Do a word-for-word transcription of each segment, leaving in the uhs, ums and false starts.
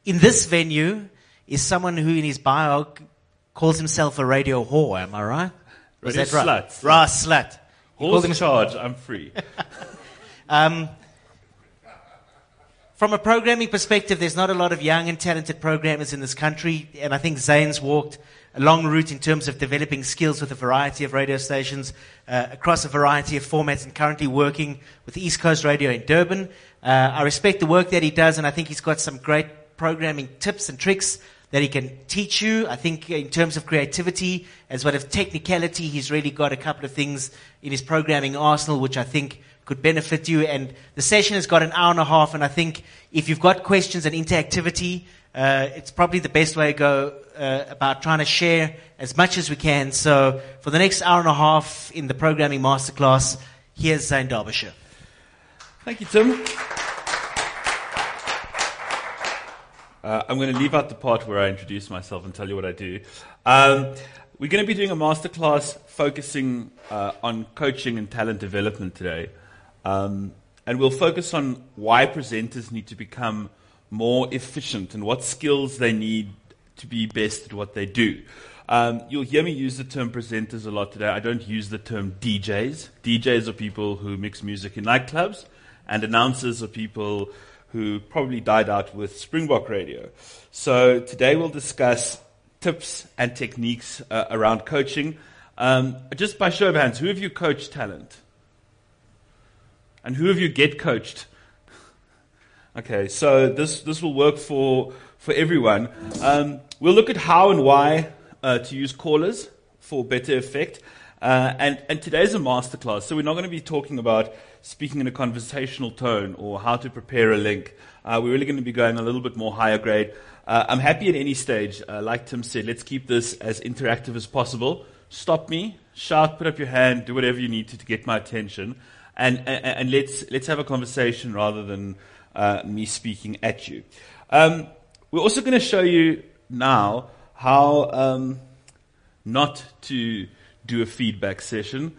in this venue is someone who in his bio calls himself a radio whore, am I right? Was Radio that right? slut. Ra slut. He called Whore's in him- charge, I'm free. Um, from a programming perspective, there's not a lot of young and talented programmers in this country, and I think Zane's walked a long route in terms of developing skills with a variety of radio stations uh, across a variety of formats, and currently working with East Coast Radio in Durban. Uh, I respect the work that he does, and I think he's got some great programming tips and tricks that he can teach you. I think in terms of creativity as well as technicality, he's really got a couple of things in his programming arsenal which I think could benefit you. And the session has got an hour and a half, and I think if you've got questions and interactivity, uh, it's probably the best way to go uh, about trying to share as much as we can. So for the next hour and a half in the programming masterclass, here's Zane Derbyshire. Thank you, Tim. Uh, I'm going to leave out the part where I introduce myself and tell you what I do. Um, we're going to be doing a masterclass focusing uh, on coaching and talent development today. Um, and we'll focus on why presenters need to become more efficient and what skills they need to be best at what they do. Um, you'll hear me use the term presenters a lot today. I don't use the term D Js. D Js are people who mix music in nightclubs, and announcers are people who probably died out with Springbok Radio. So today we'll discuss tips and techniques uh, around coaching. Um, just by show of hands, who of you coach talent? And who of you get coached? Okay, so this, this will work for, for everyone. Um, we'll look at how and why uh, to use callers for better effect. Uh, and, and today's a masterclass, so we're not going to be talking about speaking in a conversational tone or how to prepare a link. Uh, we're really going to be going a little bit more higher grade. Uh, I'm happy at any stage. Uh, like Tim said, let's keep this as interactive as possible. Stop me, shout, put up your hand, do whatever you need to to get my attention. And, and, and let's let's have a conversation rather than uh, me speaking at you. Um, we're also going to show you now how um, not to do a feedback session.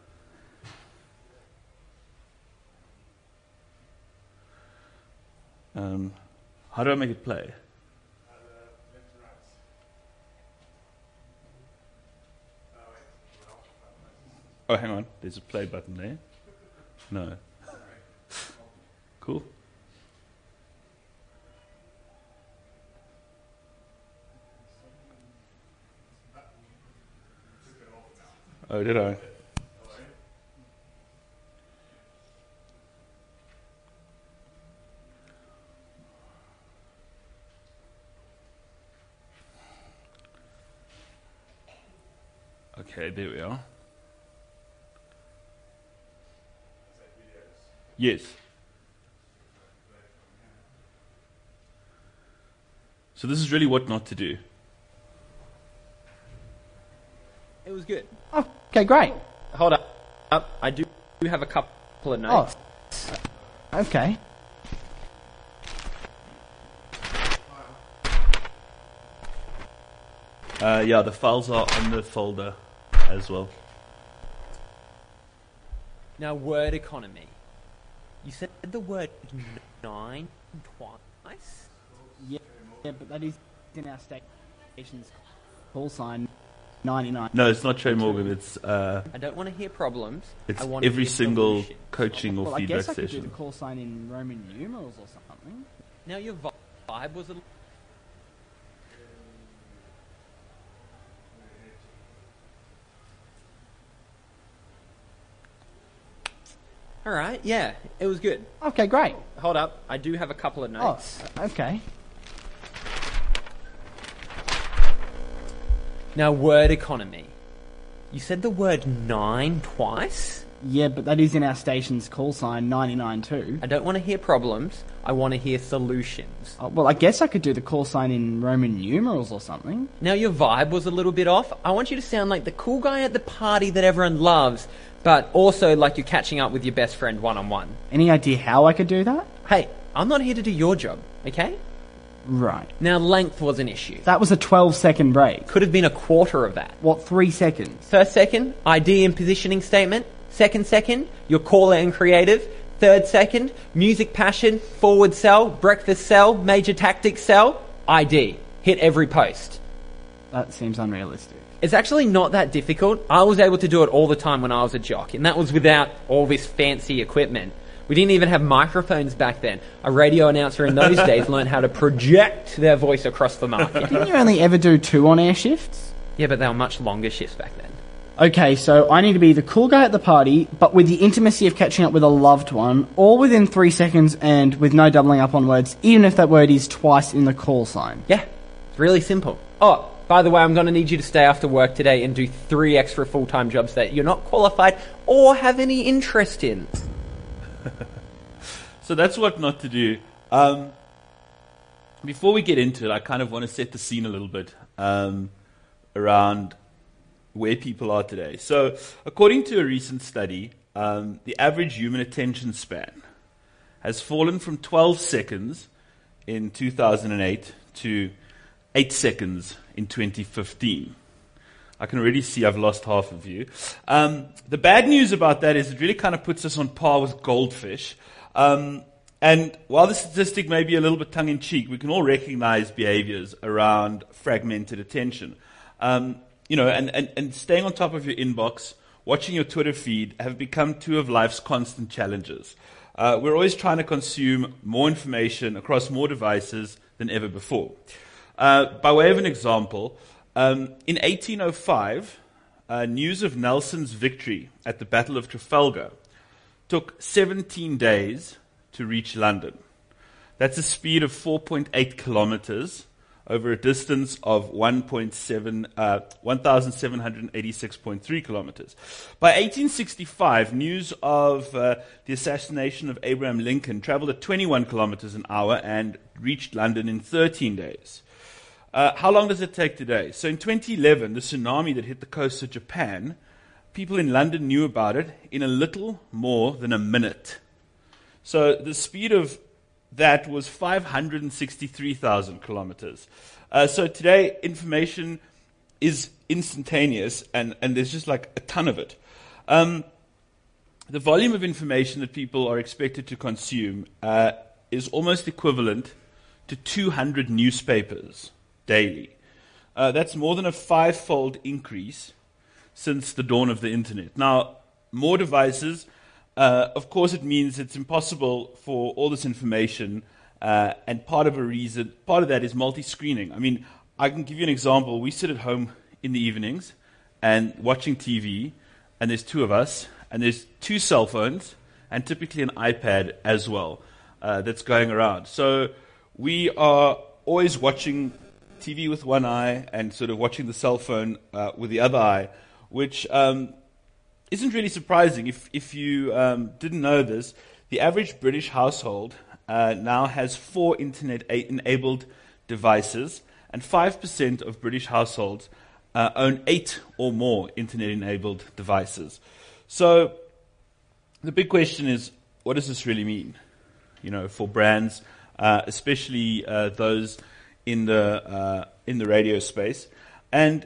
Um, how do I make it play? Oh, hang on. There's a play button there. No. Cool. Oh, did I? Okay, there we are. Yes. So this is really what not to do. It was good. Okay, great. Hold up. up. I do have a couple of notes. Oh, okay. Uh, yeah, the files are on the folder as well. Now, word economy. You said the word nine twice? Yeah, yeah, but that is in our station's call sign ninety-nine. No, it's not Trey Morgan. It's uh, I don't want to hear problems. it's I want to every hear single solutions. coaching or Well, I feedback guess I could do session. the call sign in Roman numerals or something. Now, your vi- vibe was a l- All right, yeah, it was good. Okay, great. Hold up. I do have a couple of Oh, notes. okay. Now, word economy. You said the word nine twice? Yeah, but that is in our station's call sign ninety-nine too. I don't want to hear problems. I want to hear solutions. Oh, well, I guess I could do the call sign in Roman numerals or something. Now, your vibe was a little bit off. I want you to sound like the cool guy at the party that everyone loves, but also like you're catching up with your best friend one-on-one. Any idea how I could do that? Hey, I'm not here to do your job, okay? Right. Now, length was an issue. That was a twelve second break. Could have been a quarter of that. What, three seconds? First second, idea and positioning statement. Second second, your caller and creative. Third second, music passion, forward sell, breakfast sell, major tactics sell, I D. Hit every post. That seems unrealistic. It's actually not that difficult. I was able to do it all the time when I was a jock, and that was without all this fancy equipment. We didn't even have microphones back then. A radio announcer in those days learned how to project their voice across the market. Didn't you only ever do two on-air shifts? Yeah, but they were much longer shifts back then. Okay, so I need to be the cool guy at the party, but with the intimacy of catching up with a loved one, all within three seconds and with no doubling up on words, even if that word is twice in the call sign. Yeah, it's really simple. Oh, by the way, I'm going to need you to stay after work today and do three extra full-time jobs that you're not qualified or have any interest in. So that's what not to do. Um, before we get into it, I kind of want to set the scene a little bit um, around where people are today. So according to a recent study, um, the average human attention span has fallen from twelve seconds in two thousand eight to eight seconds in twenty fifteen. I can already see I've lost half of you. Um, the bad news about that is it really kind of puts us on par with goldfish. Um, and while the statistic may be a little bit tongue-in-cheek, we can all recognize behaviors around fragmented attention. Um, you know, and, and, and staying on top of your inbox, watching your Twitter feed have become two of life's constant challenges. Uh, we're always trying to consume more information across more devices than ever before. Uh, by way of an example, um, in eighteen oh five, uh, news of Nelson's victory at the Battle of Trafalgar took seventeen days to reach London. That's a speed of four point eight kilometers over a distance of one point seven, uh, one thousand seven hundred eighty-six point three kilometers. By eighteen sixty-five, news of uh, the assassination of Abraham Lincoln traveled at twenty-one kilometers an hour and reached London in thirteen days. Uh, how long does it take today? So in twenty eleven, the tsunami that hit the coast of Japan, people in London knew about it in a little more than a minute. So the speed of that was five hundred sixty-three thousand kilometers. Uh, so today, information is instantaneous, and, and there's just like a ton of it. Um, the volume of information that people are expected to consume uh, is almost equivalent to two hundred newspapers daily. Uh, that's more than a five-fold increase since the dawn of the internet. Now, more devices, uh, of course it means it's impossible for all this information, uh, and part of a reason, part of that is multi-screening. I mean, I can give you an example. We sit at home in the evenings and watching T V, and there's two of us, and there's two cell phones, and typically an iPad as well, uh, that's going around. So we are always watching T V with one eye and sort of watching the cell phone uh, with the other eye, which um, isn't really surprising. If if you um, didn't know this, the average British household uh, now has four internet-enabled devices, and five percent of British households uh, own eight or more internet-enabled devices. So the big question is, what does this really mean, you know, for brands, uh, especially uh, those in the uh, in the radio space? And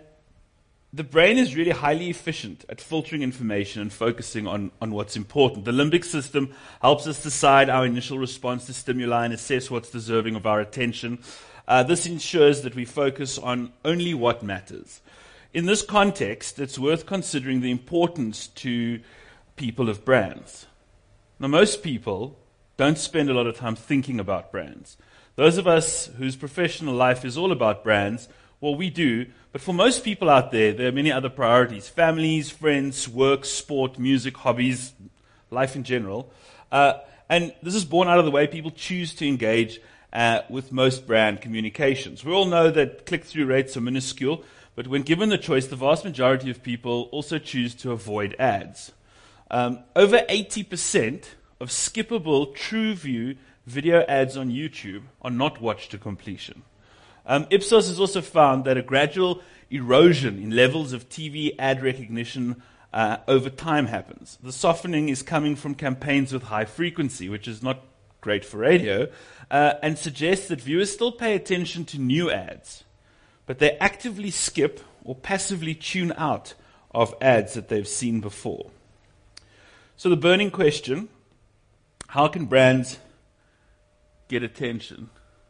the brain is really highly efficient at filtering information and focusing on, on what's important. The limbic system helps us decide our initial response to stimuli and assess what's deserving of our attention. Uh, this ensures that we focus on only what matters. In this context, it's worth considering the importance to people of brands. Now, most people don't spend a lot of time thinking about brands. Those of us whose professional life is all about brands, well, we do. But for most people out there, there are many other priorities: families, friends, work, sport, music, hobbies, life in general. Uh, and this is born out of the way people choose to engage uh, with most brand communications. We all know that click-through rates are minuscule, but when given the choice, the vast majority of people also choose to avoid ads. Um, over eighty percent of skippable TrueView video ads on YouTube are not watched to completion. Um, Ipsos has also found that a gradual erosion in levels of T V ad recognition uh, over time happens. The softening is coming from campaigns with high frequency, which is not great for radio, uh, and suggests that viewers still pay attention to new ads, but they actively skip or passively tune out of ads that they've seen before. So the burning question: How can brands get attention?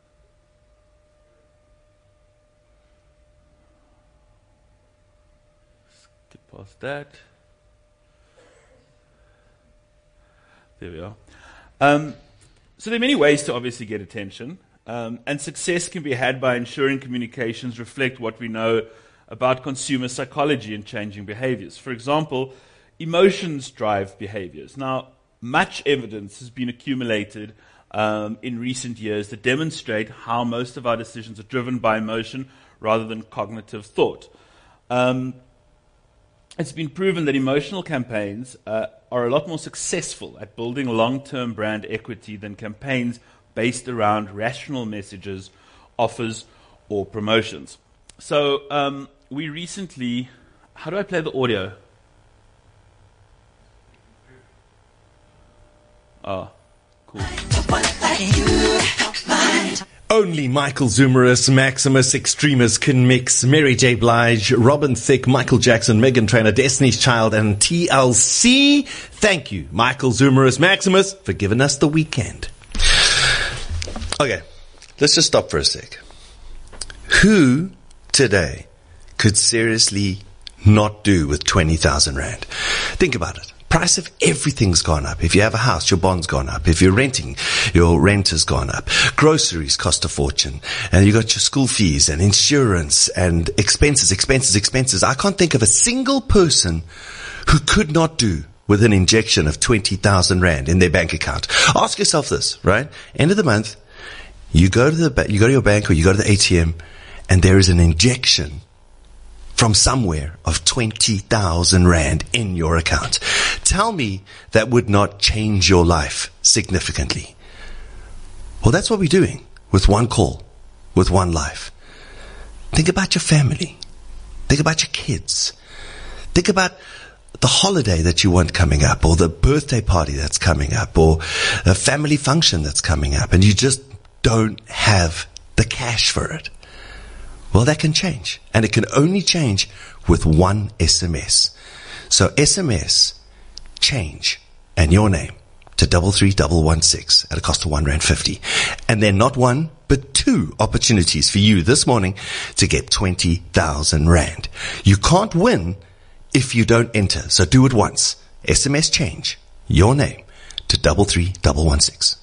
Skip past that. There we are. Um, so there are many ways to obviously get attention. Um, and success can be had by ensuring communications reflect what we know about consumer psychology and changing behaviors. For example, emotions drive behaviors. Now, much evidence has been accumulated um, in recent years that demonstrate how most of our decisions are driven by emotion rather than cognitive thought. Um, it's been proven that emotional campaigns uh, are a lot more successful at building long-term brand equity than campaigns based around rational messages, offers, or promotions. So um, we recently... How do I play the audio? Oh, cool. Only Michael Zoomerus, Maximus Extremus can mix Mary J. Blige, Robin Thicke, Michael Jackson, Meghan Trainor, Destiny's Child, and T L C. Thank you, Michael Zoomerus, Maximus, for giving us the weekend. Okay, let's just stop for a sec. Who today could seriously not do with twenty thousand rand? Think about it. Price of everything's gone up. If you have a house, your bond's gone up. If you're renting, your rent has gone up. Groceries cost a fortune. And you got your school fees and insurance and expenses, expenses, expenses. I can't think of a single person who could not do with an injection of twenty thousand rand in their bank account. Ask yourself this, right? End of the month, you go to the ba- you go to your bank or you go to the A T M and there is an injection from somewhere of twenty thousand rand in your account. Tell me that would not change your life significantly. Well, that's what we're doing with one call, with one life. Think about your family. Think about your kids. Think about the holiday that you want coming up, or the birthday party that's coming up, or a family function that's coming up, and you just don't have the cash for it. Well, that can change. And it can only change with one S M S. So S M S, change, and your name to double three double one six at a cost of one rand fifty. And then not one, but two opportunities for you this morning to get twenty thousand rand. You can't win if you don't enter. So do it once. S M S change, your name to double three double one six.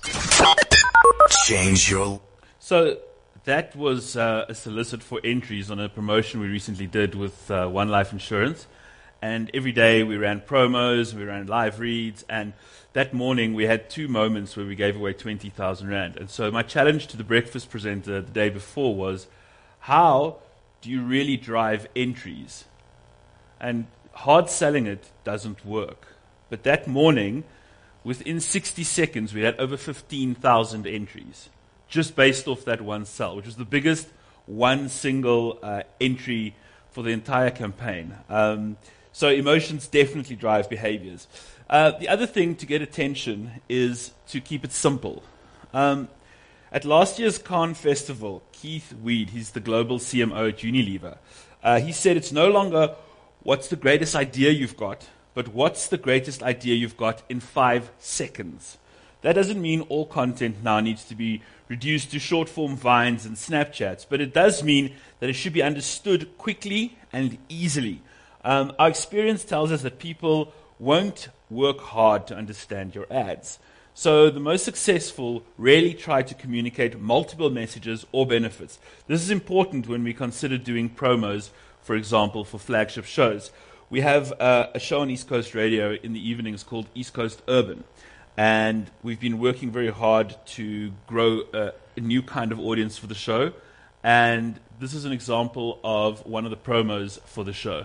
Change your... So that was uh, a solicit for entries on a promotion we recently did with uh, One Life Insurance. And every day we ran promos, we ran live reads, and that morning we had two moments where we gave away twenty thousand rand. And so my challenge to the breakfast presenter the day before was, how do you really drive entries? And hard selling it doesn't work. But that morning, within sixty seconds, we had over fifteen thousand entries, just based off that one sell, which was the biggest one single uh, entry for the entire campaign. Um, so emotions definitely drive behaviors. Uh, the other thing to get attention is to keep it simple. Um, at last year's Cannes Festival, Keith Weed, he's the global C M O at Unilever, uh, he said it's no longer what's the greatest idea you've got, but what's the greatest idea you've got in five seconds. That doesn't mean all content now needs to be reduced to short-form vines and Snapchats, but it does mean that it should be understood quickly and easily. Um, our experience tells us that people won't work hard to understand your ads. So the most successful rarely try to communicate multiple messages or benefits. This is important when we consider doing promos, for example, for flagship shows. We have uh, a show on East Coast Radio in the evenings called East Coast Urban. And we've been working very hard to grow a, a new kind of audience for the show. And this is an example of one of the promos for the show.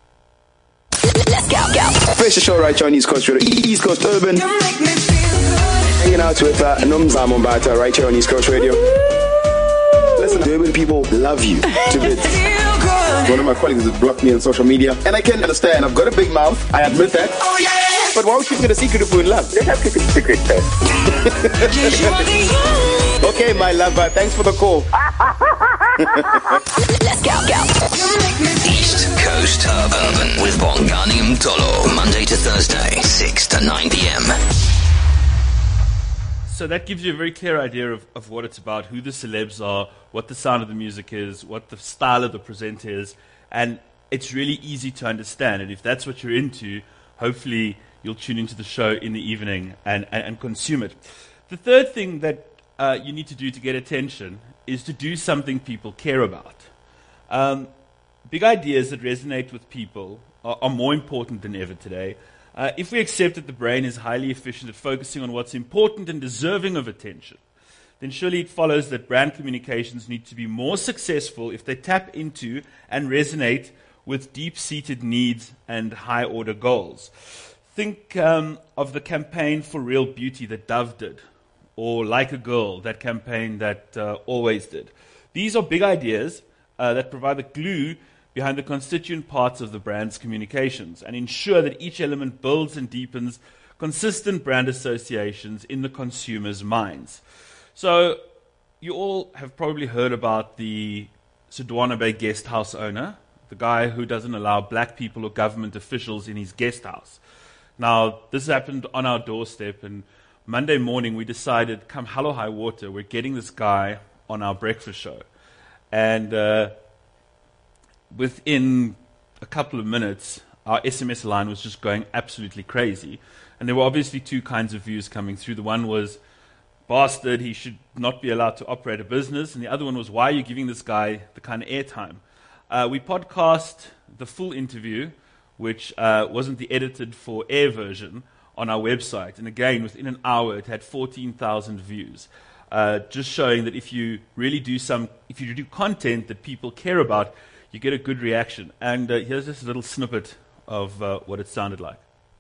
Let's go, go. Fresh show right here on East Coast Radio, East Coast Urban. Hanging out with uh, Nomza Mombata right here on East Coast Radio. Listen, the urban people love you to bits. One of my colleagues has blocked me on social media, and I can understand. I've got a big mouth, I admit that. Oh yeah. But why would you keep it a secret if we're in love? Let's have to keep it secret first. Okay, my lover, thanks for the call. Let's go, go. East Coast Urban with Bongani Mtolo. Monday to Thursday, six to nine p.m. so that gives you a very clear idea of, of what it's about, who the celebs are, what the sound of the music is, what the style of the presenter is, and it's really easy to understand. And if that's what you're into, hopefully you'll tune into the show in the evening and, and, and consume it. The third thing that uh, you need to do to get attention is to do something people care about. Um, big ideas that resonate with people are, are more important than ever today. Uh, if we accept that the brain is highly efficient at focusing on what's important and deserving of attention, then surely it follows that brand communications need to be more successful if they tap into and resonate with deep-seated needs and high-order goals. Think um, of the campaign for real beauty that Dove did, or Like a Girl, that campaign that uh, Always did. These are big ideas uh, that provide the glue behind the constituent parts of the brand's communications and ensure that each element builds and deepens consistent brand associations in the consumer's minds. So you all have probably heard about the Sodwana Bay guest house owner, the guy who doesn't allow black people or government officials in his guest house. Now, this happened on our doorstep, and Monday morning we decided, come hell or high water, we're getting this guy on our breakfast show. And uh, within a couple of minutes, our S M S line was just going absolutely crazy. And there were obviously two kinds of views coming through. The one was, bastard, he should not be allowed to operate a business. And the other one was, why are you giving this guy the kind of airtime? Uh, we podcast the full interview, which uh, wasn't the edited for air version, on our website. And again, within an hour, it had fourteen thousand views. Uh, just showing that if you really do some, if you do content that people care about, you get a good reaction. And uh, here's just a little snippet of uh, what it sounded like.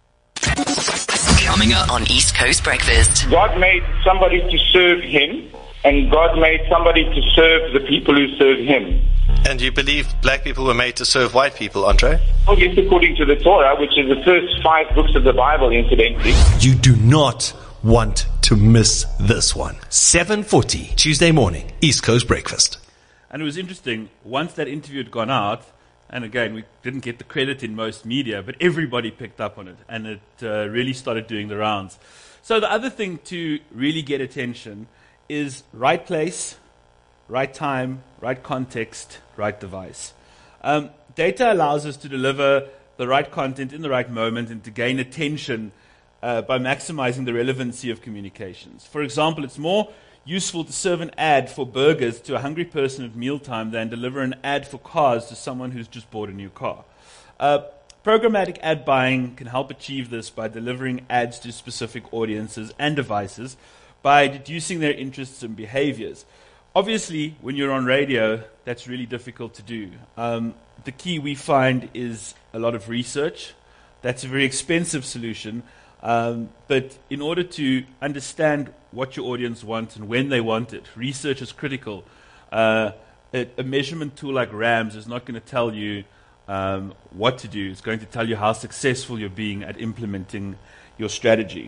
Coming up on East Coast Breakfast. God made somebody to serve him, and God made somebody to serve the people who serve him. And you believe black people were made to serve white people, Andre? Oh, yes, according to the Torah, which is the first five books of the Bible, incidentally. You do not want to miss this one. seven forty, Tuesday morning, East Coast Breakfast. And it was interesting, once that interview had gone out, and again, we didn't get the credit in most media, but everybody picked up on it, and it uh, really started doing the rounds. So the other thing to really get attention is right place, right time, right context, right device. Um, data allows us to deliver the right content in the right moment and to gain attention uh, by maximizing the relevancy of communications. For example, it's more useful to serve an ad for burgers to a hungry person at mealtime than deliver an ad for cars to someone who's just bought a new car. Uh, programmatic ad buying can help achieve this by delivering ads to specific audiences and devices by deducing their interests and behaviors. Obviously, when you're on radio, that's really difficult to do. Um, the key we find is a lot of research. That's a very expensive solution. Um, but in order to understand what your audience wants and when they want it, research is critical. Uh, a, a measurement tool like RAMS is not going to tell you um, what to do. It's going to tell you how successful you're being at implementing your strategy.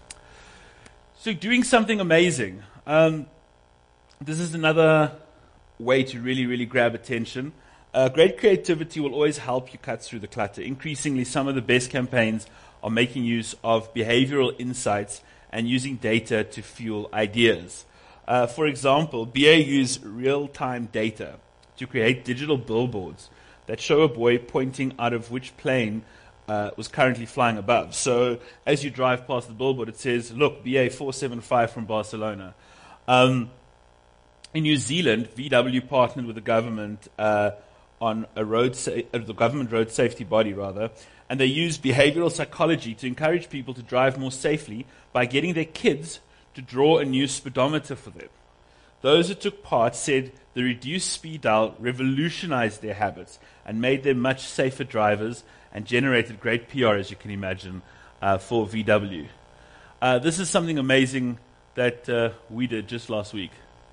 So doing something amazing. Um, this is another way to really, really grab attention. Uh, great creativity will always help you cut through the clutter. Increasingly, some of the best campaigns are making use of behavioral insights and using data to fuel ideas. Uh, for example, B A used real-time data to create digital billboards that show a boy pointing out of which plane uh, was currently flying above. So as you drive past the billboard, it says, look, B A four seven five from Barcelona. Um, in New Zealand, V W partnered with the government uh, on a road sa- uh, the government road safety body, rather, and they used behavioral psychology to encourage people to drive more safely by getting their kids to draw a new speedometer for them. Those who took part said the reduced speed dial revolutionized their habits and made them much safer drivers and generated great P R, as you can imagine, uh, for V W. Uh, this is something amazing that uh, we did just last week.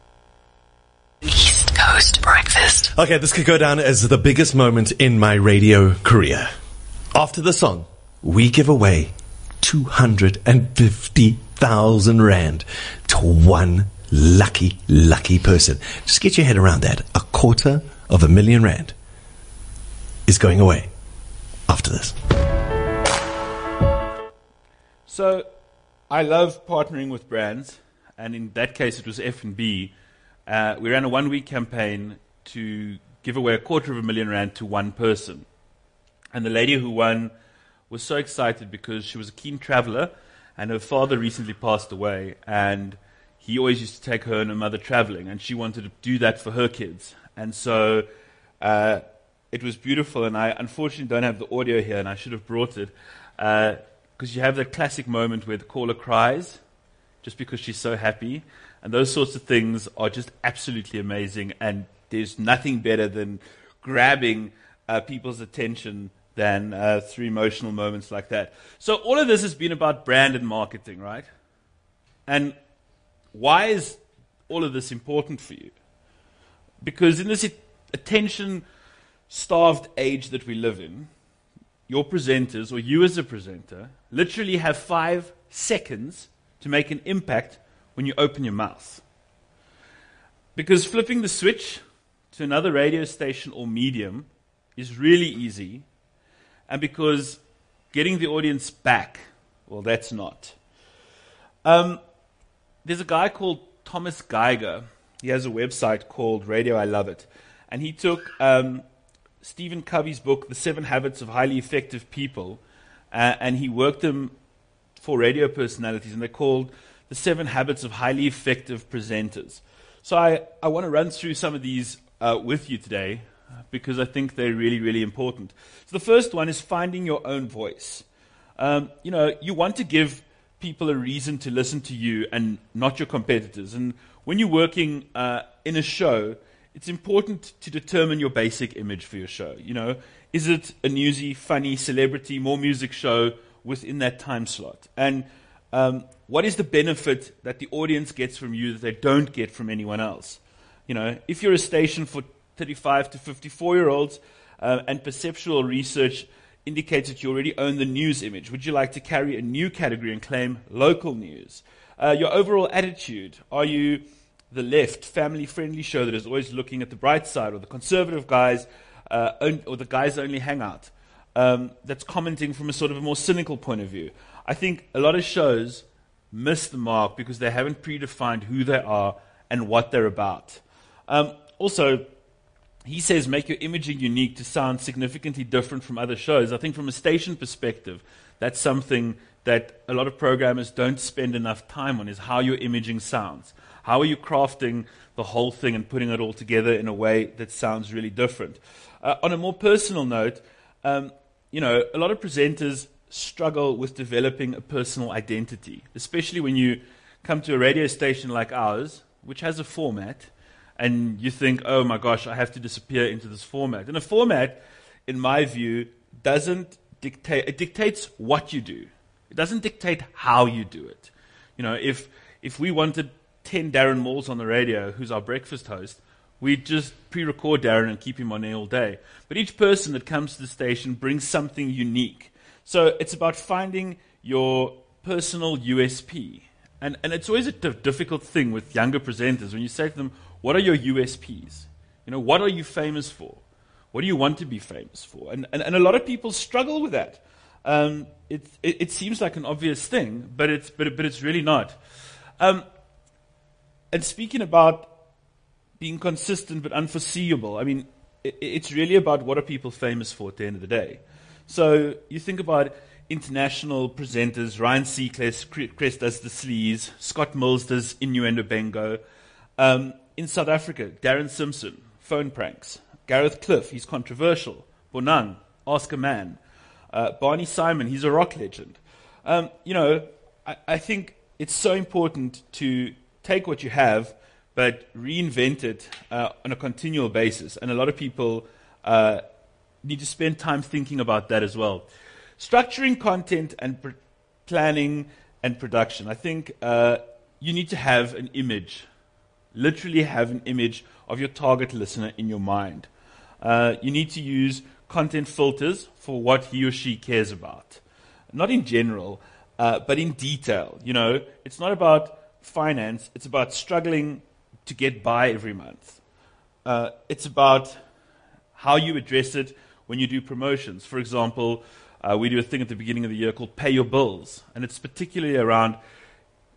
East Coast Breakfast. Okay, this could go down as the biggest moment in my radio career. After the song, we give away two hundred fifty thousand rand to one lucky, lucky person. Just get your head around that. A quarter of a million rand is going away after this. So I love partnering with brands, and in that case it was F and B. Uh, we ran a one-week campaign to give away a quarter of a million rand to one person. And the lady who won was so excited because she was a keen traveler, and her father recently passed away, and he always used to take her and her mother traveling, and she wanted to do that for her kids. And so uh, it was beautiful, and I unfortunately don't have the audio here, and I should have brought it, because uh, you have that classic moment where the caller cries just because she's so happy, and those sorts of things are just absolutely amazing, and there's nothing better than grabbing uh, people's attention than uh, through emotional moments like that. So all of this has been about brand and marketing, right? And why is all of this important for you? Because in this attention-starved age that we live in, your presenters, or you as a presenter, literally have five seconds to make an impact when you open your mouth. Because flipping the switch to another radio station or medium is really easy, and because getting the audience back, well, that's not. Um, there's a guy called Thomas Geiger. He has a website called Radio I Love It. And he took um, Stephen Covey's book, The Seven Habits of Highly Effective People, uh, and he worked them for radio personalities, and they're called The Seven Habits of Highly Effective Presenters. So I, I want to run through some of these uh, with you today, because I think they're really, really important. So the first one is finding your own voice. Um, you know, you want to give people a reason to listen to you and not your competitors. And when you're working uh, in a show, it's important to determine your basic image for your show. You know, is it a newsy, funny, celebrity, more music show within that time slot? And um, what is the benefit that the audience gets from you that they don't get from anyone else? You know, if you're a station for thirty-five to fifty-four-year-olds, uh, and perceptual research indicates that you already own the news image. Would you like to carry a new category and claim local news? Uh, your overall attitude. Are you the left, family-friendly show that is always looking at the bright side, or the conservative guys, uh, on, or the guys only hangout, um, that's commenting from a sort of a more cynical point of view? I think a lot of shows miss the mark because they haven't predefined who they are and what they're about. Um, also, he says make your imaging unique to sound significantly different from other shows. I think from a station perspective, that's something that a lot of programmers don't spend enough time on, is how your imaging sounds. How are you crafting the whole thing and putting it all together in a way that sounds really different? Uh, on a more personal note, um, you know, a lot of presenters struggle with developing a personal identity, especially when you come to a radio station like ours, which has a format, and you think, oh my gosh, I have to disappear into this format. And a format, in my view, doesn't dictate, it dictates what you do. It doesn't dictate how you do it. You know, if if we wanted ten Darren Malls on the radio, who's our breakfast host, we'd just pre-record Darren and keep him on air all day. But each person that comes to the station brings something unique. So it's about finding your personal U S P. And, and it's always a d- difficult thing with younger presenters when you say to them, what are your U S Ps? You know, what are you famous for? What do you want to be famous for? And, and, and a lot of people struggle with that. Um, it, it, it seems like an obvious thing, but it's, but, but it's really not. Um, and speaking about being consistent but unforeseeable, I mean, it, it's really about what are people famous for at the end of the day. So you think about international presenters. Ryan Seacrest does the sleaze. Scott Mills does Innuendo Bengo. Um, in South Africa, Darren Simpson, phone pranks. Gareth Cliff, he's controversial. Bonang, Ask a Man. Uh, Barney Simon, he's a rock legend. Um, you know, I, I think it's so important to take what you have, but reinvent it uh, on a continual basis. And a lot of people uh, need to spend time thinking about that as well. Structuring content and pr- planning and production. I think uh, you need to have an image, literally have an image of your target listener in your mind. Uh, you need to use content filters for what he or she cares about. Not in general, uh, but in detail. You know, it's not about finance. It's about struggling to get by every month. Uh, it's about how you address it when you do promotions. For example, Uh, we do a thing at the beginning of the year called Pay Your Bills, and it's particularly around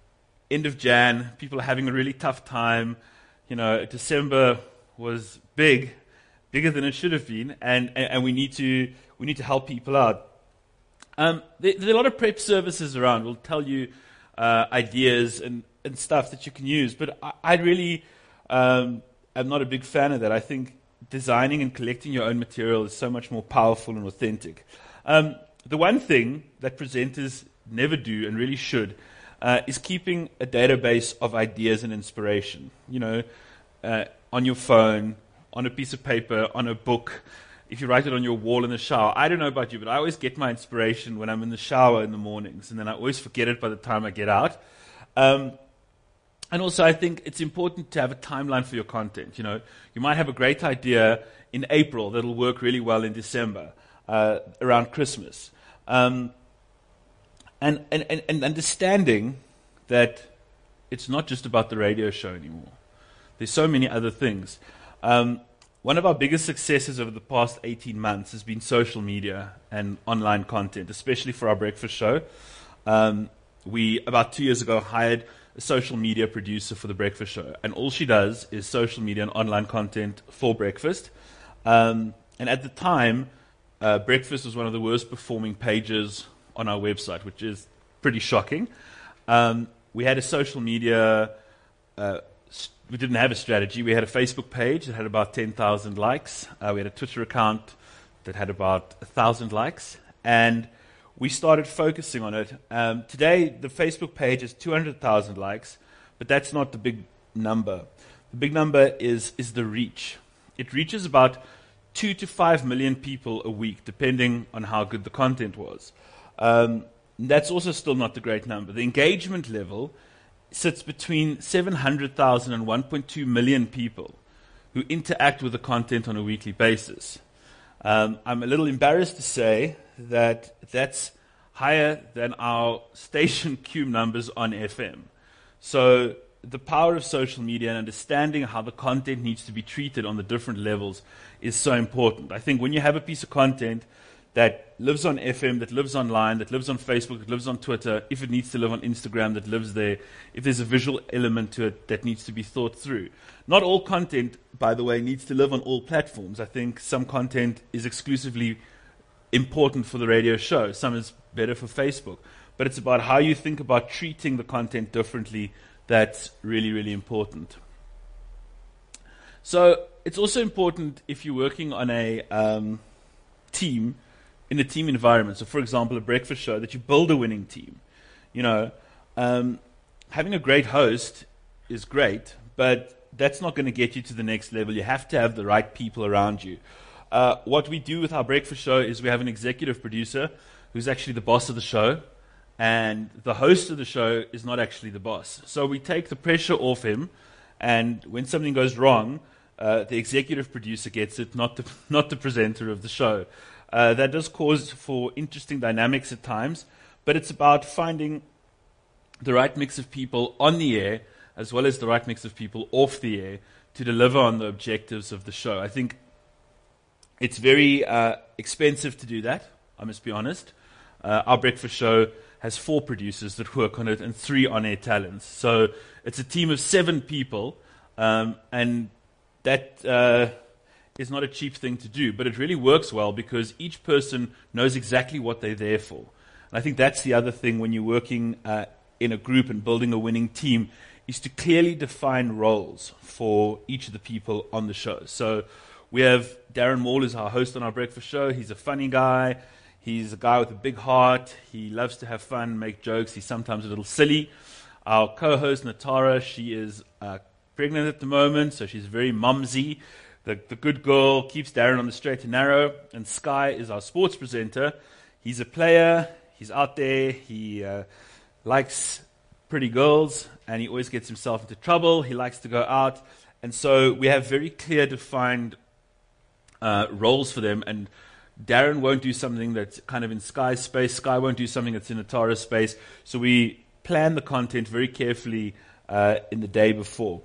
end of Jan, people are having a really tough time. You know, December was big, bigger than it should have been, and, and, and we need to we need to help people out. Um, there, there are a lot of prep services around. We'll tell you uh, ideas and, and stuff that you can use, but I, I really um, am not a big fan of that. I think designing and collecting your own material is so much more powerful and authentic. Um, the one thing that presenters never do and really should uh, is keeping a database of ideas and inspiration. You know, uh, on your phone, on a piece of paper, on a book. If you write it on your wall in the shower. I don't know about you, but I always get my inspiration when I'm in the shower in the mornings, and then I always forget it by the time I get out. Um, and also, I think it's important to have a timeline for your content. You know, you might have a great idea in April that'll work really well in December, uh, around Christmas. Um, and, and, and, and understanding that it's not just about the radio show anymore. There's so many other things. Um, One of our biggest successes over the past eighteen months has been social media and online content, especially for our breakfast show. Um, we, about two years ago, hired a social media producer for the breakfast show, and all she does is social media and online content for breakfast. Um, and at the time, uh, breakfast was one of the worst performing pages on our website, which is pretty shocking. Um, we had a social media uh, We didn't have a strategy. We had a Facebook page that had about ten thousand likes. Uh, we had a Twitter account that had about one thousand likes. And we started focusing on it. Um, today, the Facebook page has two hundred thousand likes, but that's not the big number. The big number is, is the reach. It reaches about two to five million people a week, depending on how good the content was. Um, that's also still not the great number. The engagement level sits between seven hundred thousand and one point two million people who interact with the content on a weekly basis. Um, I'm a little embarrassed to say that that's higher than our station Q M numbers on F M. So the power of social media and understanding how the content needs to be treated on the different levels is so important. I think when you have a piece of content that lives on F M, that lives online, that lives on Facebook, that lives on Twitter, if it needs to live on Instagram, that lives there, if there's a visual element to it that needs to be thought through. Not all content, by the way, needs to live on all platforms. I think some content is exclusively important for the radio show. Some is better for Facebook. But it's about how you think about treating the content differently that's really, really important. So it's also important if you're working on a um, team, in a team environment. So, for example, a breakfast show, that you build a winning team. You know, um, having a great host is great, but that's not going to get you to the next level. You have to have the right people around you. Uh, what we do with our breakfast show is we have an executive producer who's actually the boss of the show, and the host of the show is not actually the boss. So we take the pressure off him, and when something goes wrong, uh, the executive producer gets it, not the, not the presenter of the show. Uh, that does cause for interesting dynamics at times, but it's about finding the right mix of people on the air as well as the right mix of people off the air to deliver on the objectives of the show. I think it's very uh, expensive to do that, I must be honest. Uh, our breakfast show has four producers that work on it and three on-air talents. So it's a team of seven people, um, and that... Uh, is not a cheap thing to do, but it really works well because each person knows exactly what they're there for. And I think that's the other thing when you're working uh, in a group and building a winning team, is to clearly define roles for each of the people on the show. So we have Darren Maul is our host on our breakfast show. He's a funny guy. He's a guy with a big heart. He loves to have fun, make jokes. He's sometimes a little silly. Our co-host, Natara, she is uh, pregnant at the moment, so she's very mumsy. The, the good girl keeps Darren on the straight and narrow. And Sky is our sports presenter. He's a player. He's out there. He uh, likes pretty girls, and he always gets himself into trouble. He likes to go out. And so we have very clear defined uh, roles for them. And Darren won't do something that's kind of in Sky's space. Sky won't do something that's in Atara's space. So we plan the content very carefully uh, in the day before.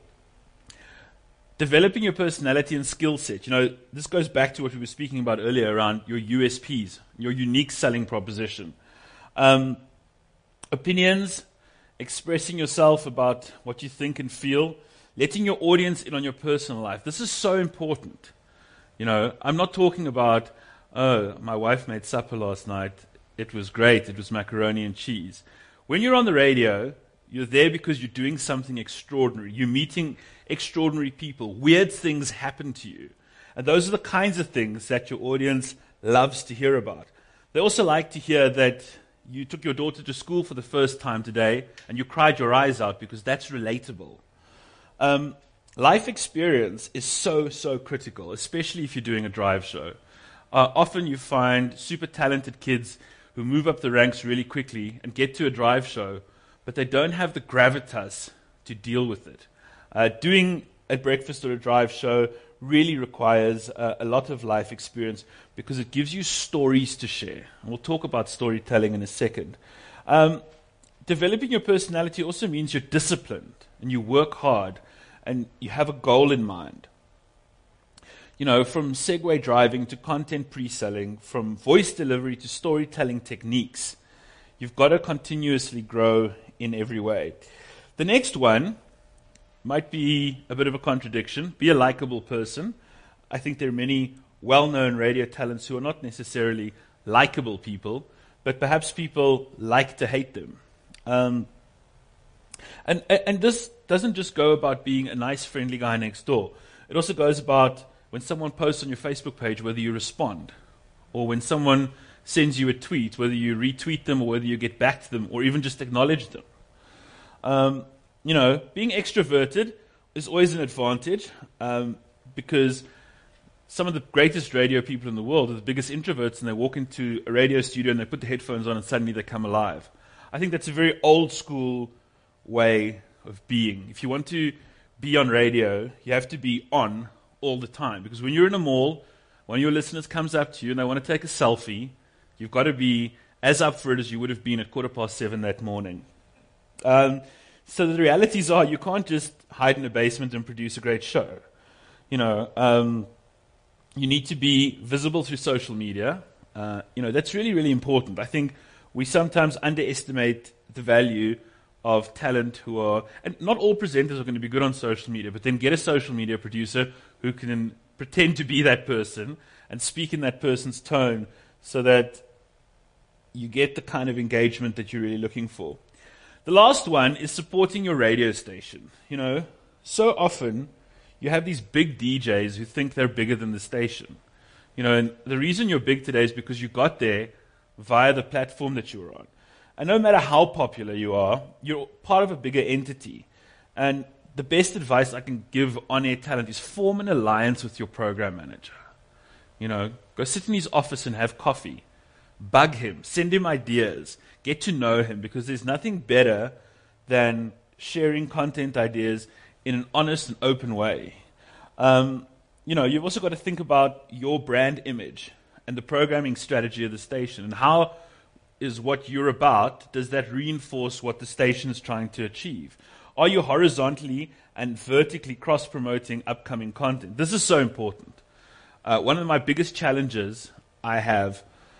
Developing your personality and skill set. You know, this goes back to what we were speaking about earlier around your U S Ps, your unique selling proposition. Um, opinions expressing yourself about what you think and feel, letting your audience in on your personal life. This is so important. You know, I'm not talking about, oh, my wife made supper last night. It was great. It was macaroni and cheese. When you're on the radio, you're there because you're doing something extraordinary. You're meeting extraordinary people. Weird things happen to you. And those are the kinds of things that your audience loves to hear about. They also like to hear that you took your daughter to school for the first time today and you cried your eyes out, because that's relatable. Um, life experience is so, so critical, especially if you're doing a drive show. Uh, often you find super talented kids who move up the ranks really quickly and get to a drive show, but they don't have the gravitas to deal with it. Uh, doing a breakfast or a drive show really requires uh, a lot of life experience, because it gives you stories to share. And we'll talk about storytelling in a second. Um, developing your personality also means you're disciplined and you work hard and you have a goal in mind. You know, from Segway driving to content pre-selling, from voice delivery to storytelling techniques, you've got to continuously grow in every way. The next one might be a bit of a contradiction. Be a likable person. I think there are many well-known radio talents who are not necessarily likable people, but perhaps people like to hate them. Um, and, and this doesn't just go about being a nice, friendly guy next door. It also goes about when someone posts on your Facebook page, whether you respond, or when someone sends you a tweet, whether you retweet them or whether you get back to them or even just acknowledge them. Um, you know, being extroverted is always an advantage um, because some of the greatest radio people in the world are the biggest introverts, and they walk into a radio studio and they put the headphones on and suddenly they come alive. I think that's a very old school way of being. If you want to be on radio, you have to be on all the time, because when you're in a mall, one of your listeners comes up to you and they want to take a selfie, you've got to be as up for it as you would have been at quarter past seven that morning. Um, so the realities are, you can't just hide in a basement and produce a great show. You know, um, you need to be visible through social media. Uh, you know, that's really, really important. I think we sometimes underestimate the value of talent who are, and not all presenters are going to be good on social media, but then get a social media producer who can pretend to be that person and speak in that person's tone so that you get the kind of engagement that you're really looking for. The last one is supporting your radio station. You know, so often you have these big D Js who think they're bigger than the station. You know, and the reason you're big today is because you got there via the platform that you were on. And no matter how popular you are, you're part of a bigger entity. And the best advice I can give on-air talent is form an alliance with your program manager. You know, go sit in his office and have coffee. Bug him. Send him ideas. Get to know him, because there's nothing better than sharing content ideas in an honest and open way. Um, you know, you've also got to think about your brand image and the programming strategy of the station, and how is what you're about, does that reinforce what the station is trying to achieve? Are you horizontally and vertically cross-promoting upcoming content? This is so important. Uh, one of my biggest challenges I have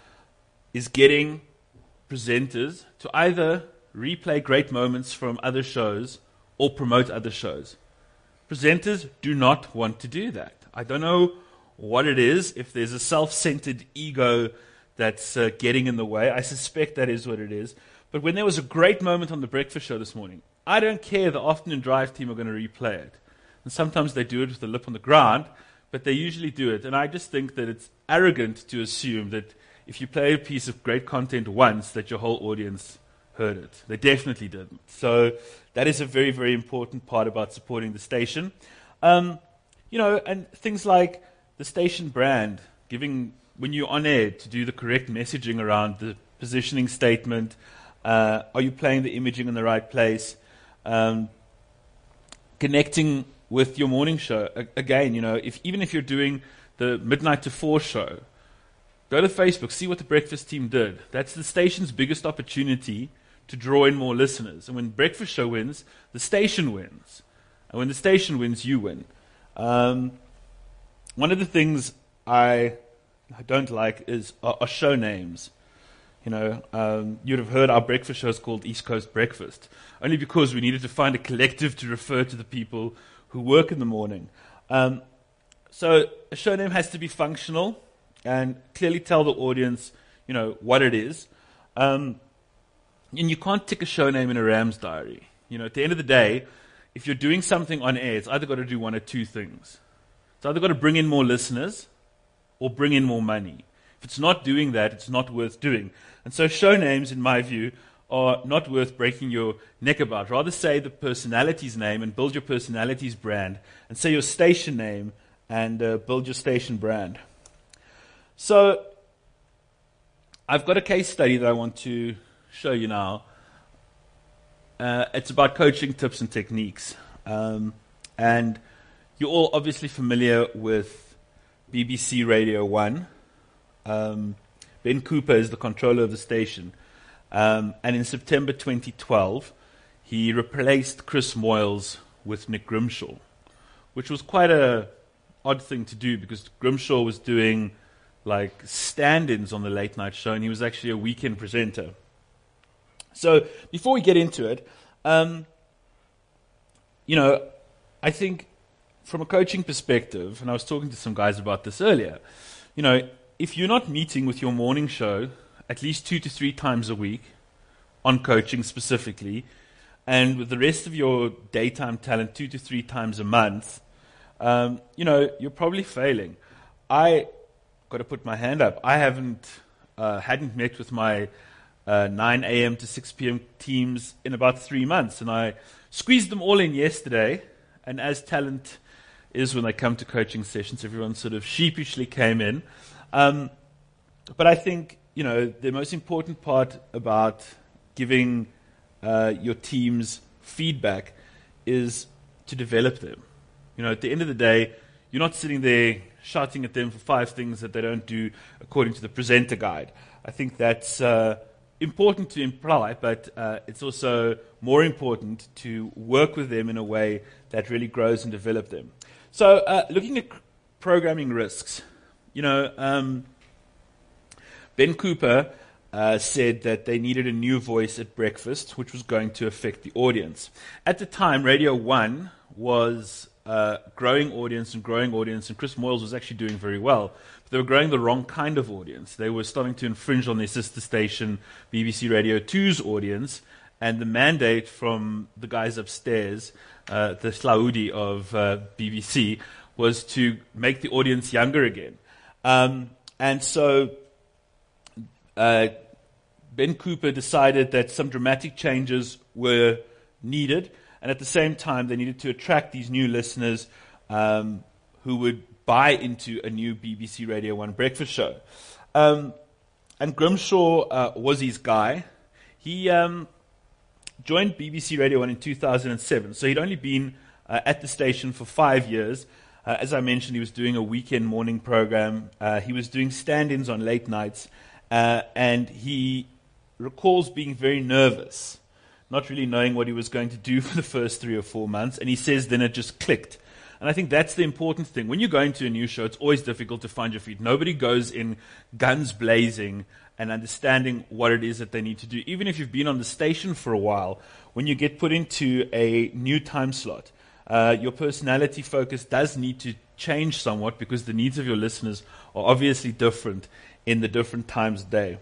is getting presenters to either replay great moments from other shows or promote other shows. Presenters do not want to do that. I don't know what it is, if there's a self-centered ego that's uh, getting in the way. I suspect that is what it is. But when there was a great moment on the breakfast show this morning, I don't care, the afternoon drive team are going to replay it. And sometimes they do it with the lip on the ground, but they usually do it. And I just think that it's arrogant to assume that if you play a piece of great content once, that your whole audience heard it. They definitely didn't. So that is a very, very important part about supporting the station. Um, you know, and things like the station brand, giving, when you're on air, to do the correct messaging around the positioning statement. Uh, are you playing the imaging in the right place? Um, connecting with your morning show. A- again, you know, if even if you're doing the midnight to four show, go to Facebook, see what the breakfast team did. That's the station's biggest opportunity to draw in more listeners. And when breakfast show wins, the station wins. And when the station wins, you win. Um, one of the things I, I don't like is are, are show names. You know, um, you'd have heard our breakfast show is called East Coast Breakfast, only because we needed to find a collective to refer to the people who work in the morning. Um, so a show name has to be functional and clearly tell the audience, you know, what it is. Um, and you can't tick a show name in a Rams diary. You know, at the end of the day, if you're doing something on air, it's either got to do one or two things. It's either got to bring in more listeners or bring in more money. If it's not doing that, it's not worth doing. And so show names, in my view, are not worth breaking your neck about. Rather say the personality's name and build your personality's brand, and say your station name and uh, build your station brand. So I've got a case study that I want to show you now. Uh, it's about coaching tips and techniques. Um, and you're all obviously familiar with B B C Radio one. Um, Ben Cooper is the controller of the station. Um, and in September twenty twelve, he replaced Chris Moyles with Nick Grimshaw, which was quite a odd thing to do because Grimshaw was doing like stand-ins on the late night show, and he was actually a weekend presenter. So before we get into it, um, you know, I think from a coaching perspective, and I was talking to some guys about this earlier, you know, if you're not meeting with your morning show at least two to three times a week on coaching specifically, and with the rest of your daytime talent two to three times a month, um, you know, you're probably failing. I got to put my hand up. I haven't uh, hadn't met with my uh, nine a.m. to six p.m. teams in about three months, and I squeezed them all in yesterday. And as talent is when they come to coaching sessions, everyone sort of sheepishly came in. Um, but I think, you know, the most important part about giving uh, your teams feedback is to develop them. You know, at the end of the day, you're not sitting there shouting at them for five things that they don't do according to the presenter guide. I think that's uh, important to imply, but uh, it's also more important to work with them in a way that really grows and develops them. So uh, looking at programming risks, you know, um, Ben Cooper uh, said that they needed a new voice at breakfast, which was going to affect the audience. At the time, Radio one was uh, growing audience and growing audience, and Chris Moyles was actually doing very well. But they were growing the wrong kind of audience. They were starting to infringe on their sister station, B B C Radio two's audience, and the mandate from the guys upstairs, uh, the Slaudi of uh, B B C, was to make the audience younger again. Um, and so uh, Ben Cooper decided that some dramatic changes were needed, and at the same time they needed to attract these new listeners um, who would buy into a new B B C Radio one breakfast show. Um, and Grimshaw uh, was his guy. He um, joined B B C Radio one in two thousand seven, so he'd only been uh, at the station for five years. Uh, as I mentioned, he was doing a weekend morning program. Uh, he was doing stand-ins on late nights, uh, and he recalls being very nervous, not really knowing what he was going to do for the first three or four months, and he says then it just clicked. And I think that's the important thing. When you go into a new show, it's always difficult to find your feet. Nobody goes in guns blazing and understanding what it is that they need to do. Even if you've been on the station for a while, when you get put into a new time slot, uh, your personality focus does need to change somewhat because the needs of your listeners are obviously different in the different times of day.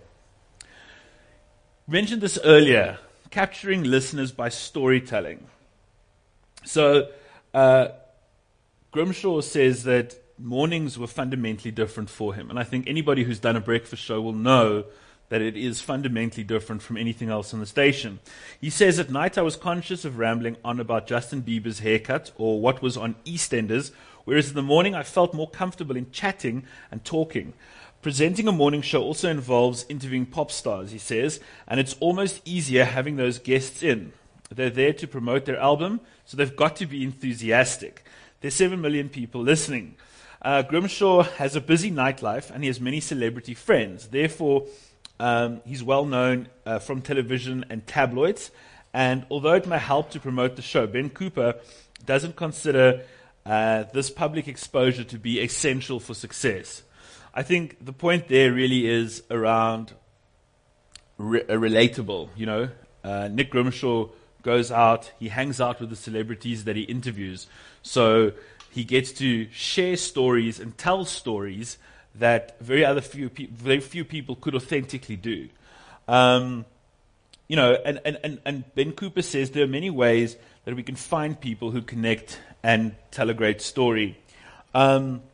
I mentioned this earlier, capturing listeners by storytelling. So, uh, Grimshaw says that mornings were fundamentally different for him. And I think anybody who's done a breakfast show will know that it is fundamentally different from anything else on the station. He says, at night I was conscious of rambling on about Justin Bieber's haircut or what was on EastEnders, whereas in the morning I felt more comfortable in chatting and talking. Presenting a morning show also involves interviewing pop stars, he says, and it's almost easier having those guests in. They're there to promote their album, so they've got to be enthusiastic. There's seven million people listening. Uh, Grimshaw has a busy nightlife and he has many celebrity friends. Therefore, um, he's well known uh, from television and tabloids. And although it may help to promote the show, Ben Cooper doesn't consider uh, this public exposure to be essential for success. I think the point there really is around re- uh, relatable, you know. Uh, Nick Grimshaw goes out, he hangs out with the celebrities that he interviews. So he gets to share stories and tell stories that very other few pe- very few people could authentically do. Um, you know, and, and, and, and Ben Cooper says there are many ways that we can find people who connect and tell a great story. Um,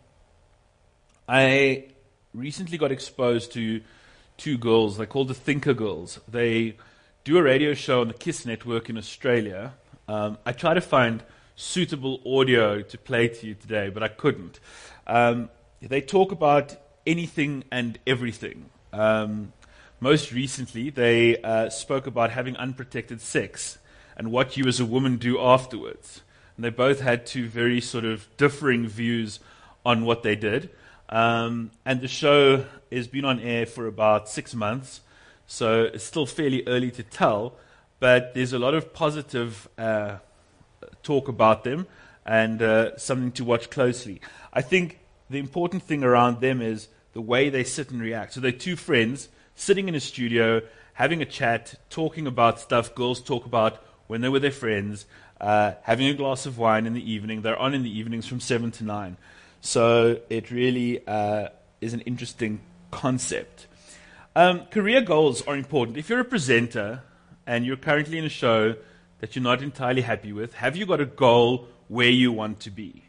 I recently got exposed to two girls. They're called the Thinker Girls. They do a radio show on the KISS network in Australia. Um, I tried to find suitable audio to play to you today, but I couldn't. Um, they talk about anything and everything. Um, most recently, they uh, spoke about having unprotected sex and what you as a woman do afterwards. And they both had two very sort of differing views on what they did. Um, and the show has been on air for about six months, so it's still fairly early to tell, but there's a lot of positive uh, talk about them and uh, something to watch closely. I think the important thing around them is the way they sit and react. So they're two friends sitting in a studio, having a chat, talking about stuff girls talk about when they're with their friends, uh, having a glass of wine in the evening. They're on in the evenings from seven to nine. So it really uh, is an interesting concept. Um, career goals are important. If you're a presenter and you're currently in a show that you're not entirely happy with, have you got a goal where you want to be?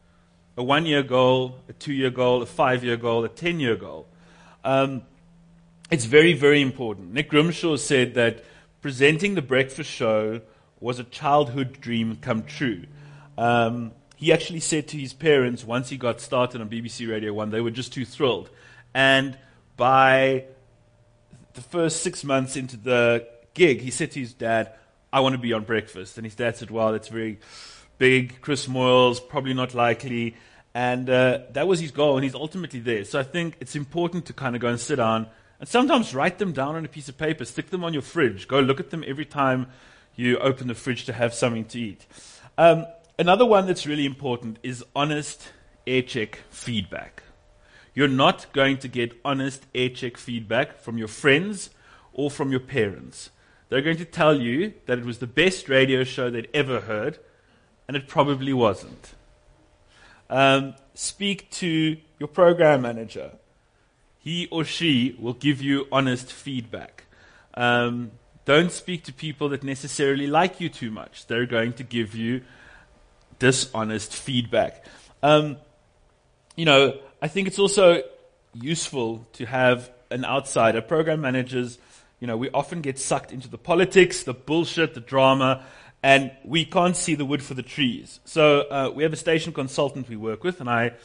A one-year goal, a two-year goal, a five-year goal, a ten-year goal. Um, it's very, very important. Nick Grimshaw said that presenting the breakfast show was a childhood dream come true. Um, he actually said to his parents once he got started on B B C Radio one, they were just too thrilled. And by the first six months into the gig, he said to his dad, I want to be on breakfast. And his dad said, well, it's very big. Chris Moyles, probably not likely. And uh, that was his goal, and he's ultimately there. So I think it's important to kind of go and sit down and sometimes write them down on a piece of paper, stick them on your fridge, go look at them every time you open the fridge to have something to eat. Um, another one that's really important is honest air check feedback. You're not going to get honest air check feedback from your friends or from your parents. They're going to tell you that it was the best radio show they'd ever heard, and it probably wasn't. Um, speak to your program manager. He or she will give you honest feedback. Um, don't speak to people that necessarily like you too much. They're going to give you dishonest feedback. Um, you know, I think it's also useful to have an outsider. Program managers, you know, we often get sucked into the politics, the bullshit, the drama, and we can't see the wood for the trees. So uh, we have a station consultant we work with, and I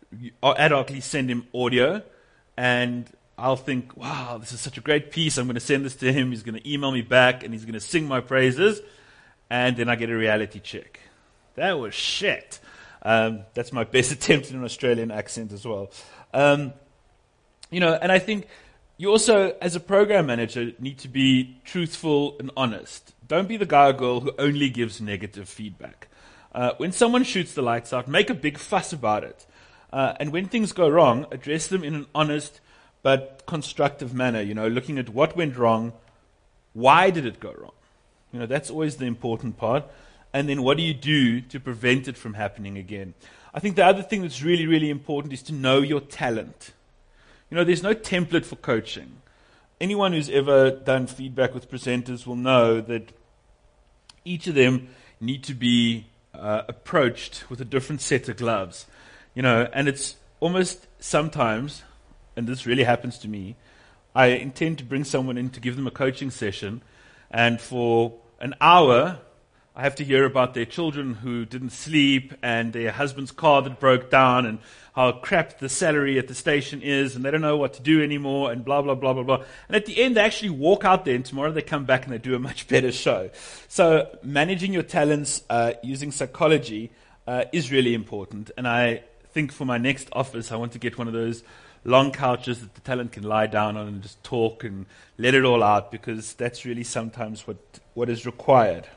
ad hocly send him audio, and I'll think, wow, this is such a great piece. I'm going to send this to him. He's going to email me back, and he's going to sing my praises, and then I get a reality check. That was shit. Um, that's my best attempt in an Australian accent as well. Um, you know, and I think you also, as a program manager, need to be truthful and honest. Don't be the guy or girl who only gives negative feedback. Uh, when someone shoots the lights out, make a big fuss about it. Uh, and when things go wrong, address them in an honest but constructive manner, you know, looking at what went wrong, why did it go wrong? You know, that's always the important part. And then what do you do to prevent it from happening again? I think the other thing that's really, really important is to know your talent. You know, there's no template for coaching. Anyone who's ever done feedback with presenters will know that each of them need to be uh, approached with a different set of gloves. You know, and it's almost sometimes, and this really happens to me, I intend to bring someone in to give them a coaching session, and for an hour I have to hear about their children who didn't sleep and their husband's car that broke down and how crap the salary at the station is and they don't know what to do anymore and blah, blah, blah, blah, blah. And at the end, they actually walk out there and tomorrow they come back and they do a much better show. So managing your talents uh, using psychology uh, is really important. And I think for my next office, I want to get one of those long couches that the talent can lie down on and just talk and let it all out, because that's really sometimes what, what is required.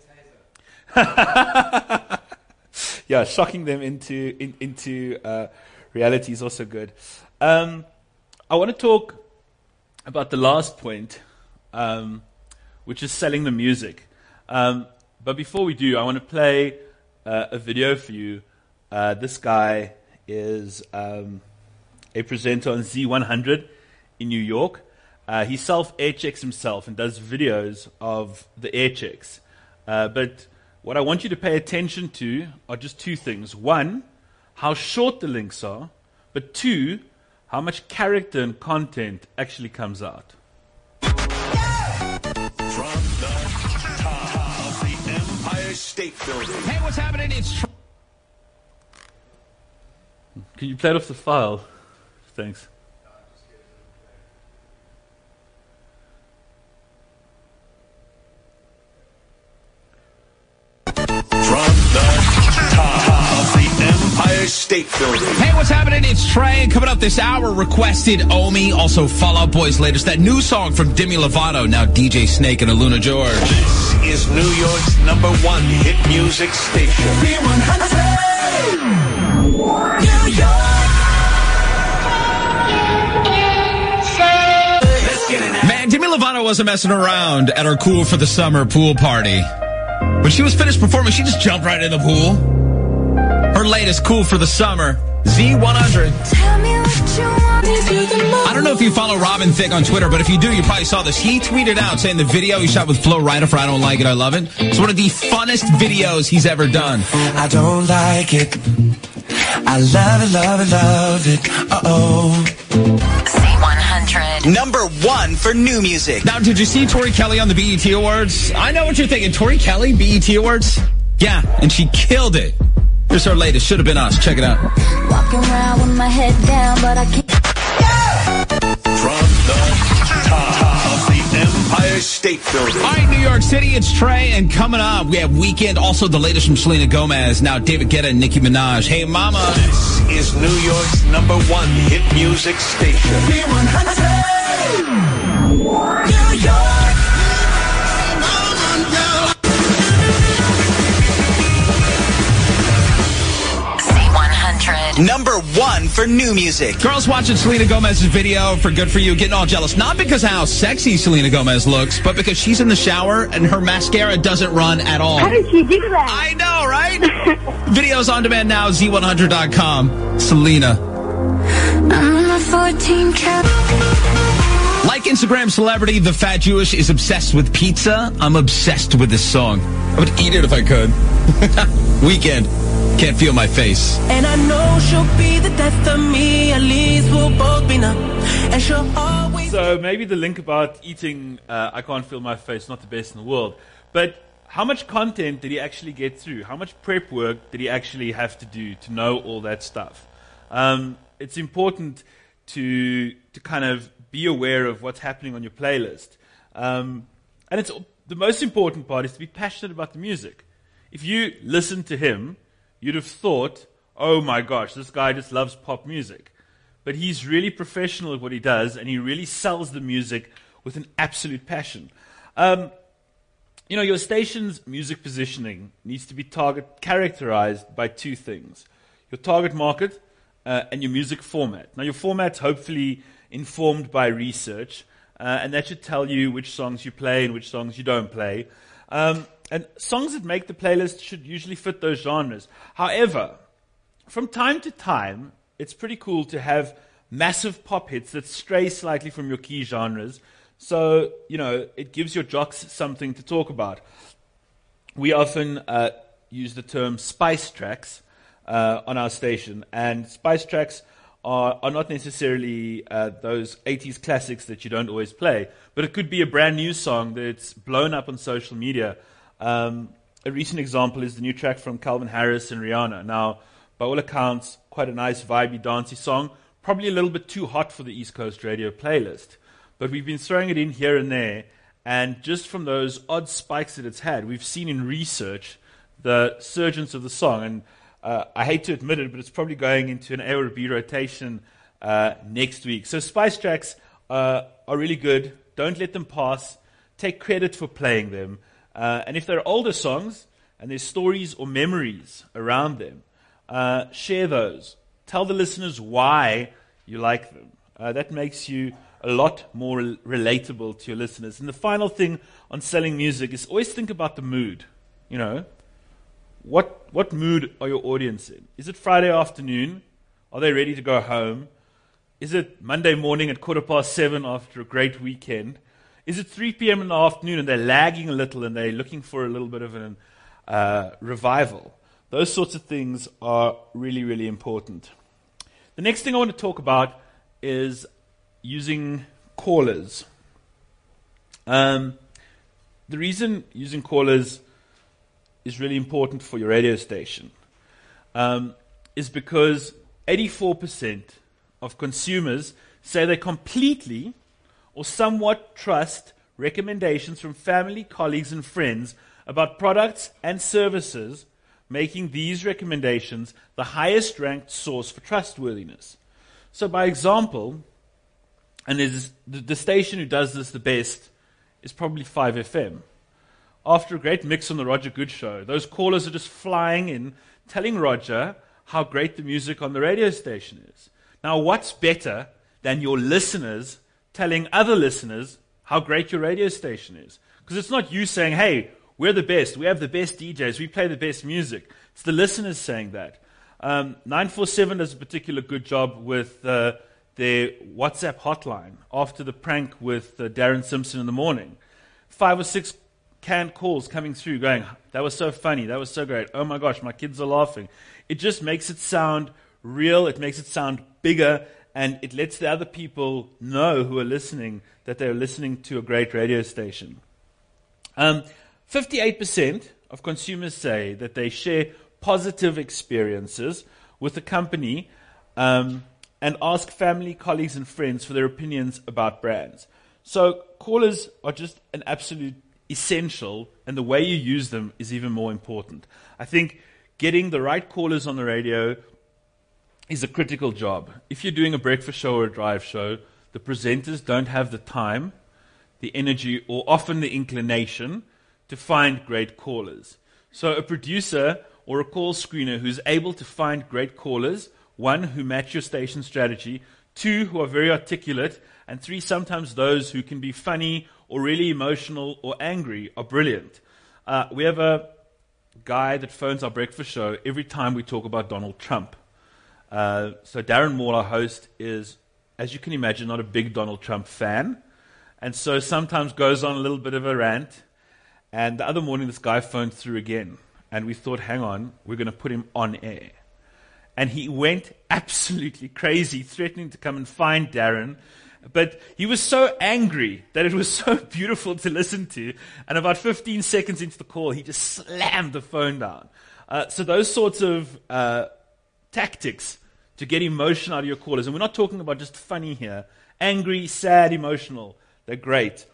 Yeah, shocking them into in, into uh, reality is also good. Um, I want to talk about the last point, um, which is selling the music. Um, but before we do, I want to play uh, a video for you. Uh, this guy is um, a presenter on Z one hundred in New York. Uh, he self-air checks himself and does videos of the air checks. Uh, but what I want you to pay attention to are just two things. One, how short the links are. But two, how much character and content actually comes out. From the top of the Empire State Building. Hey, what's happening? It's... Tr- Can you play it off the file? Thanks. State Building. Hey, what's happening? It's Trey. Coming up this hour, requested Omi. Also, Fall Out Boy's latest, that new song from Demi Lovato. Now D J Snake and Aluna George. This is New York's number one hit music station. Z one hundred. New York. Man, Demi Lovato wasn't messing around at our Cool for the Summer pool party. When she was finished performing, she just jumped right in the pool. Her latest Cool for the Summer, Z one hundred. Tell me what you want me to do the most. I don't know if you follow Robin Thicke on Twitter, but if you do, you probably saw this. He tweeted out saying the video he shot with Flo Rida for I Don't Like It, I Love It. It's one of the funnest videos he's ever done. I don't like it. I love it, love it, love it. Uh-oh. Z one hundred. Number one for new music. Now, did you see Tori Kelly on the B E T Awards? I know what you're thinking. Tori Kelly, B E T Awards? Yeah, and she killed it. Here's our latest. Should have been us. Check it out. Walking around with my head down, but I can't. From the top of the Empire State Building. All right, New York City, it's Trey. And coming up, we have Weekend. Also, the latest from Selena Gomez. Now, David Guetta and Nicki Minaj. Hey, mama. This is New York's number one hit music station. Z one hundred. New York. Number one for new music. Girls watching Selena Gomez's video for Good For You, getting all jealous. Not because of how sexy Selena Gomez looks, but because she's in the shower and her mascara doesn't run at all. How did she do that? I know, right? Videos on demand now, Z one hundred dot com. Selena. I'm a fourteen cap. Like Instagram celebrity, the Fat Jewish is obsessed with pizza. I'm obsessed with this song. I would eat it if I could. Weekend. Can't feel my face. And I know she'll be the death of me. At least we'll both be numb. And she'll always... So maybe the link about eating uh, I Can't Feel My Face, not the best in the world. But how much content did he actually get through? How much prep work did he actually have to do to know all that stuff? Um, it's important to to kind of be aware of what's happening on your playlist. Um, and it's the most important part is to be passionate about the music. If you listen to him, you'd have thought, oh my gosh, this guy just loves pop music. But he's really professional at what he does, and he really sells the music with an absolute passion. Um, you know, your station's music positioning needs to be target characterized by two things. Your target market uh, and your music format. Now, your format's hopefully informed by research, uh, and that should tell you which songs you play and which songs you don't play. Um, And songs that make the playlist should usually fit those genres. However, from time to time, it's pretty cool to have massive pop hits that stray slightly from your key genres. So, you know, it gives your jocks something to talk about. We often uh, use the term spice tracks uh, on our station. And spice tracks are, are not necessarily uh, those eighties classics that you don't always play. But it could be a brand new song that's blown up on social media. Um, a recent example is the new track from Calvin Harris and Rihanna. Now, by all accounts, quite a nice, vibey, dancey song. Probably a little bit too hot for the East Coast radio playlist. But we've been throwing it in here and there. And just from those odd spikes that it's had, we've seen in research the surgence of the song. And uh, I hate to admit it, but it's probably going into an A or a B rotation uh, next week. So spice tracks uh, are really good. Don't let them pass. Take credit for playing them. Uh, and if they're older songs and there's stories or memories around them, uh, share those. Tell the listeners why you like them. Uh, that makes you a lot more rel- relatable to your listeners. And the final thing on selling music is always think about the mood. You know, what what mood are your audience in? Is it Friday afternoon? Are they ready to go home? Is it Monday morning at quarter past seven after a great weekend? Is it three p.m. in the afternoon and they're lagging a little and they're looking for a little bit of an uh, revival? Those sorts of things are really, really important. The next thing I want to talk about is using callers. Um, the reason using callers is really important for your radio station um, is because eighty-four percent of consumers say they completely or somewhat trust recommendations from family, colleagues, and friends about products and services, making these recommendations the highest ranked source for trustworthiness. So by example, and there's the, the station who does this the best is probably five F M. After a great mix on the Roger Good Show, those callers are just flying in, telling Roger how great the music on the radio station is. Now, what's better than your listeners telling other listeners how great your radio station is? Because it's not you saying, hey, we're the best, we have the best D Js, we play the best music. It's the listeners saying that. Um, nine four seven does a particular good job with uh, their WhatsApp hotline after the prank with uh, Darren Simpson in the morning. Five or six canned calls coming through going, that was so funny, that was so great, oh my gosh, my kids are laughing. It just makes it sound real, it makes it sound bigger, and it lets the other people know who are listening that they're listening to a great radio station. Um, fifty-eight percent of consumers say that they share positive experiences with the company um, and ask family, colleagues, and friends for their opinions about brands. So callers are just an absolute essential, and the way you use them is even more important. I think getting the right callers on the radio is a critical job. If you're doing a breakfast show or a drive show, the presenters don't have the time, the energy, or often the inclination to find great callers. So a producer or a call screener who's able to find great callers, one, who match your station strategy, two, who are very articulate, and three, sometimes those who can be funny or really emotional or angry are brilliant. Uh, we have a guy that phones our breakfast show every time we talk about Donald Trump. Uh, so Darren Moore, our host, is, as you can imagine, not a big Donald Trump fan, and so sometimes goes on a little bit of a rant. And the other morning, this guy phoned through again, and we thought, hang on, we're going to put him on air. And he went absolutely crazy, threatening to come and find Darren. But he was so angry that it was so beautiful to listen to. And about fifteen seconds into the call, he just slammed the phone down. Uh, so those sorts of uh, tactics to get emotion out of your callers, and we're not talking about just funny here, angry, sad, emotional, they're great.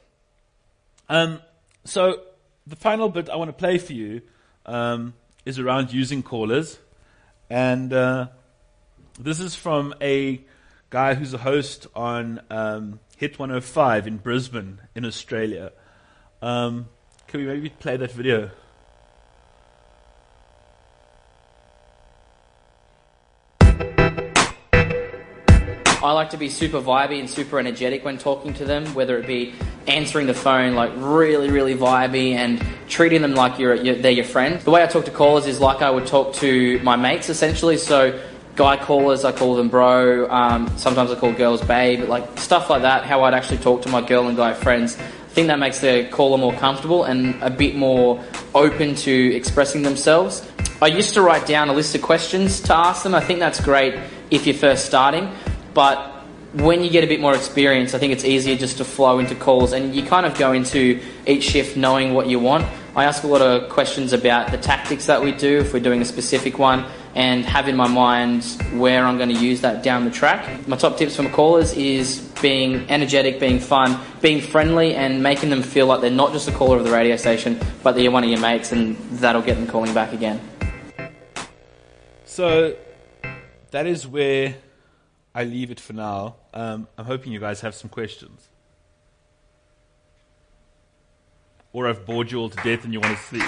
Um, so the final bit I want to play for you um, is around using callers. And uh, this is from a guy who's a host on um, Hit one oh five in Brisbane, in Australia. Um, can we maybe play that video? I like to be super vibey and super energetic when talking to them, whether it be answering the phone like really, really vibey and treating them like you're, you're they're your friend. The way I talk to callers is like I would talk to my mates, essentially. So guy callers, I call them bro. Um, sometimes I call girls babe, like stuff like that, how I'd actually talk to my girl and guy friends. I think that makes the caller more comfortable and a bit more open to expressing themselves. I used to write down a list of questions to ask them. I think that's great if you're first starting. But when you get a bit more experience, I think it's easier just to flow into calls, and you kind of go into each shift knowing what you want. I ask a lot of questions about the tactics that we do, if we're doing a specific one, and have in my mind where I'm going to use that down the track. My top tips from callers is being energetic, being fun, being friendly, and making them feel like they're not just a caller of the radio station, but they're one of your mates, and that'll get them calling back again. So that is where I leave it for now. Um, I'm hoping you guys have some questions. Or I've bored you all to death and you want to sleep.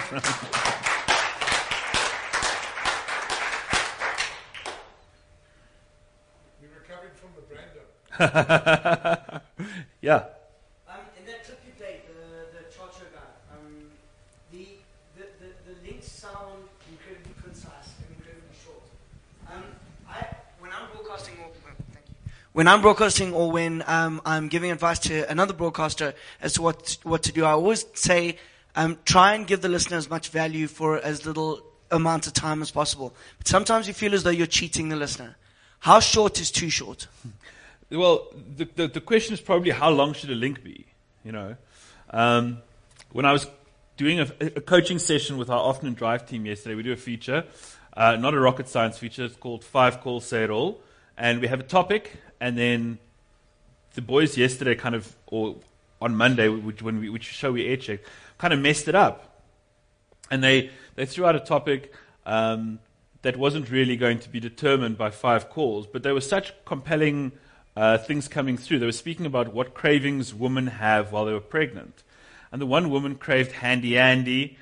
We're recovering from the Brando. Yeah. Um, in that clip you played, the, the Chacho guy, um, the, the, the, the links sound incredibly concise and incredibly short. Um, I, when I'm broadcasting, or, well, thank you. When I'm broadcasting or when um, I'm giving advice to another broadcaster as to what, what to do, I always say, um, try and give the listener as much value for as little amount of time as possible. But sometimes you feel as though you're cheating the listener. How short is too short? Well, the, the the question is probably how long should a link be? You know, um, when I was doing a, a coaching session with our afternoon drive team yesterday, we do a feature, uh, not a rocket science feature. It's called Five Calls Say It All, and we have a topic, and then the boys yesterday kind of, or on Monday, which when we which show we air checked, kind of messed it up, and they they threw out a topic. Um, that wasn't really going to be determined by five calls, but there were such compelling uh, things coming through. They were speaking about what cravings women have while they were pregnant. And the one woman craved Handy Andy,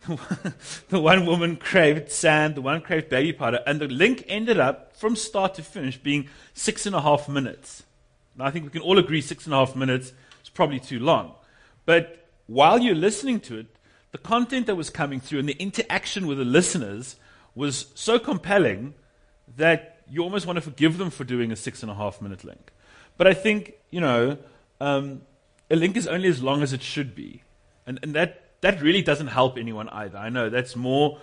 the one woman craved sand, the one craved baby powder, and the link ended up, from start to finish, being six and a half minutes. Now, I think we can all agree six and a half minutes is probably too long. But while you're listening to it, the content that was coming through and the interaction with the listeners was so compelling that you almost want to forgive them for doing a six and a half minute link. But I think, you know, um, a link is only as long as it should be. And, and that, that really doesn't help anyone either. I know that's more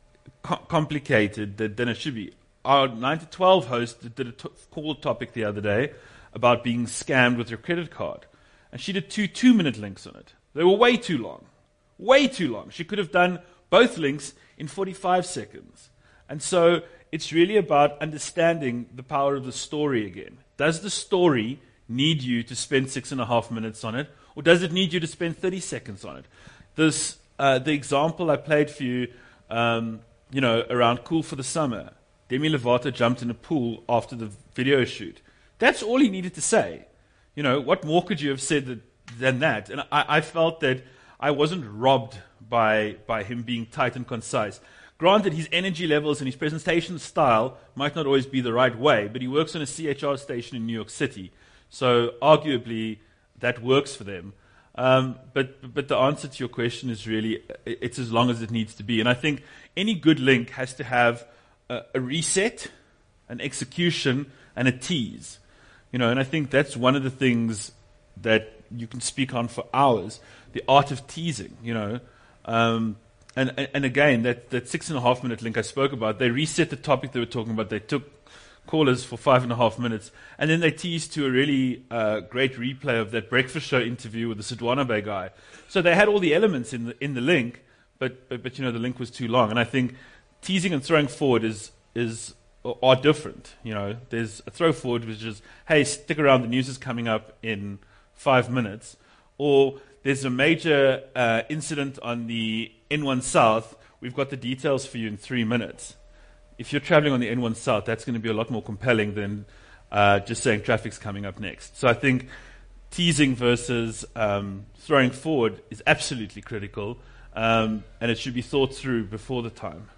co- complicated than, than it should be. Our nine to twelve host did a t- cool topic the other day about being scammed with your credit card. And she did two two-minute links on it. They were way too long. Way too long. She could have done both links in forty-five seconds. And so it's really about understanding the power of the story again. Does the story need you to spend six and a half minutes on it, or does it need you to spend thirty seconds on it? This, uh, the example I played for you, um, you know, around Cool for the Summer. Demi Lovato jumped in a pool after the video shoot. That's all he needed to say. You know, what more could you have said that, than that? And I, I felt that I wasn't robbed by by him being tight and concise. Granted, his energy levels and his presentation style might not always be the right way, but he works on a C H R station in New York City, so arguably that works for them. Um, but but the answer to your question is really, it's as long as it needs to be. And I think any good link has to have a, a reset, an execution, and a tease. You know, and I think that's one of the things that you can speak on for hours, the art of teasing, you know. Um, and, and again, that, that six and a half minute link I spoke about, they reset the topic they were talking about. They took callers for five and a half minutes, and then they teased to a really uh, great replay of that breakfast show interview with the Sodwana Bay guy. So they had all the elements in the in the link, but, but but you know the link was too long. And I think teasing and throwing forward is is are different. You know, there's a throw forward which is, hey, stick around, the news is coming up in five minutes, or there's a major uh, incident on the N one South. We've got the details for you in three minutes. If you're traveling on the N one South, that's going to be a lot more compelling than uh, just saying traffic's coming up next. So I think teasing versus um, throwing forward is absolutely critical, um, and it should be thought through before the time.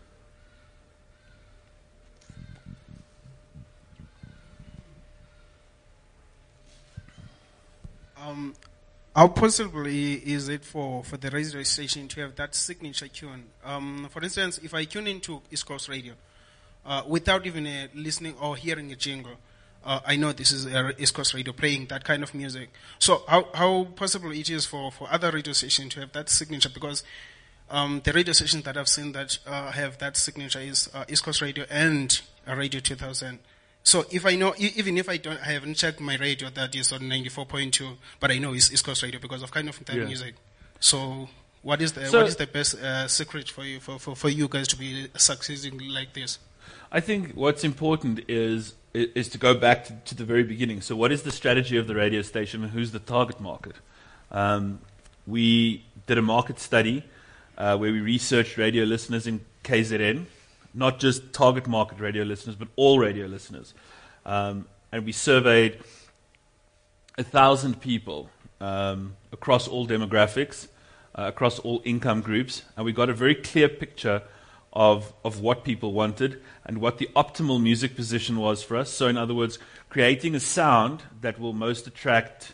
Um, how possible is it for, for the radio station to have that signature tune? Um, for instance, if I tune into East Coast Radio, uh, without even uh, listening or hearing a jingle, uh, I know this is uh, East Coast Radio playing that kind of music. So how, how possible it is for, for other radio stations to have that signature? Because um, the radio stations that I've seen that uh, have that signature is uh, East Coast Radio and uh, Radio two thousand. So if I know, even if I don't, I haven't checked my radio that is on ninety-four point two, but I know it's East Coast Radio because of kind of that yeah. music. So what is the so, what is the best uh, secret for you for, for, for you guys to be succeeding like this? I think what's important is is to go back to, to the very beginning. So what is the strategy of the radio station and who's the target market? Um, we did a market study uh, where we researched radio listeners in K Z N. Not just target market radio listeners, but all radio listeners. Um, and we surveyed a thousand people um, across all demographics, uh, across all income groups, and we got a very clear picture of, of what people wanted and what the optimal music position was for us. So in other words, creating a sound that will most attract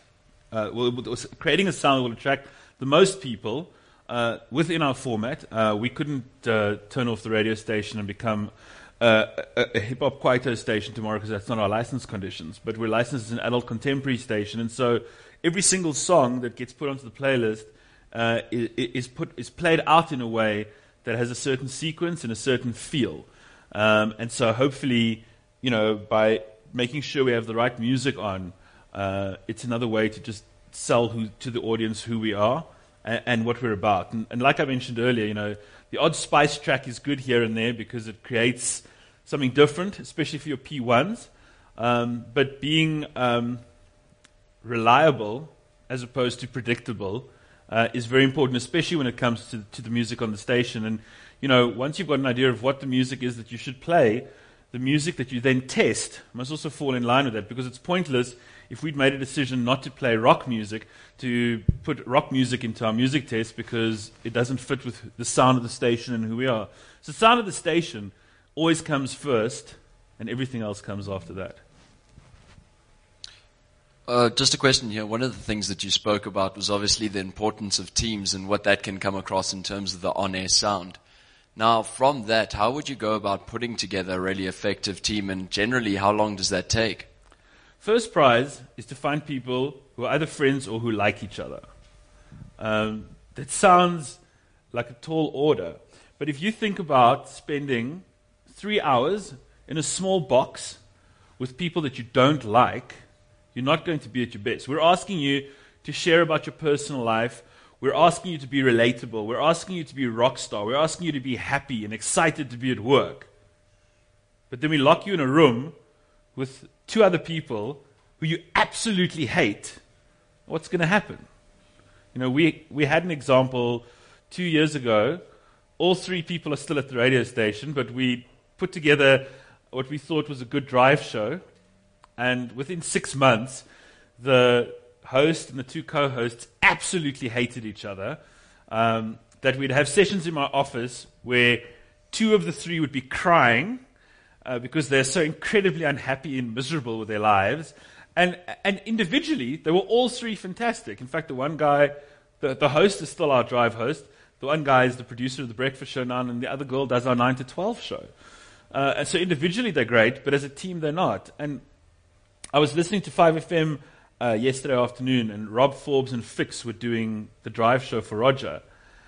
uh, will, will, creating a sound that will attract the most people uh, within our format. Uh, we couldn't uh, turn off the radio station and become uh, a, a hip-hop Kwaito station tomorrow because that's not our license conditions. But we're licensed as an adult contemporary station, and so every single song that gets put onto the playlist uh, is, is, put, is played out in a way that has a certain sequence and a certain feel. Um, and so hopefully, you know, by making sure we have the right music on, uh, it's another way to just sell who, to the audience who we are and, and what we're about. And, and like I mentioned earlier, you know, the odd spice track is good here and there because it creates something different, especially for your P ones. Um, but being um, reliable as opposed to predictable uh, is very important, especially when it comes to, to the music on the station. And, you know, once you've got an idea of what the music is that you should play, the music that you then test must also fall in line with that, because it's pointless if we'd made a decision not to play rock music to put rock music into our music test because it doesn't fit with the sound of the station and who we are. So the sound of the station always comes first, and everything else comes after that. Uh, just a question here. One of the things that you spoke about was obviously the importance of teams and what that can come across in terms of the on-air sound. Now, from that, how would you go about putting together a really effective team, and generally, how long does that take? First prize is to find people who are either friends or who like each other. Um, that sounds like a tall order, but if you think about spending three hours in a small box with people that you don't like, you're not going to be at your best. We're asking you to share about your personal life. We're asking you to be relatable. We're asking you to be a rock star. We're asking you to be happy and excited to be at work. But then we lock you in a room with two other people who you absolutely hate. What's going to happen? You know, we, we had an example two years ago. All three people are still at the radio station, but we put together what we thought was a good drive show. And within six months, the host and the two co-hosts absolutely hated each other. Um, that we'd have sessions in my office where two of the three would be crying uh, because they're so incredibly unhappy and miserable with their lives. And and individually, they were all three fantastic. In fact, the one guy, the, the host is still our drive host. The one guy is the producer of the breakfast show now, and the other girl does our nine to twelve show. Uh, and so individually they're great, but as a team they're not. And I was listening to five F M uh, yesterday afternoon, and Rob Forbes and Fix were doing the drive show for Roger.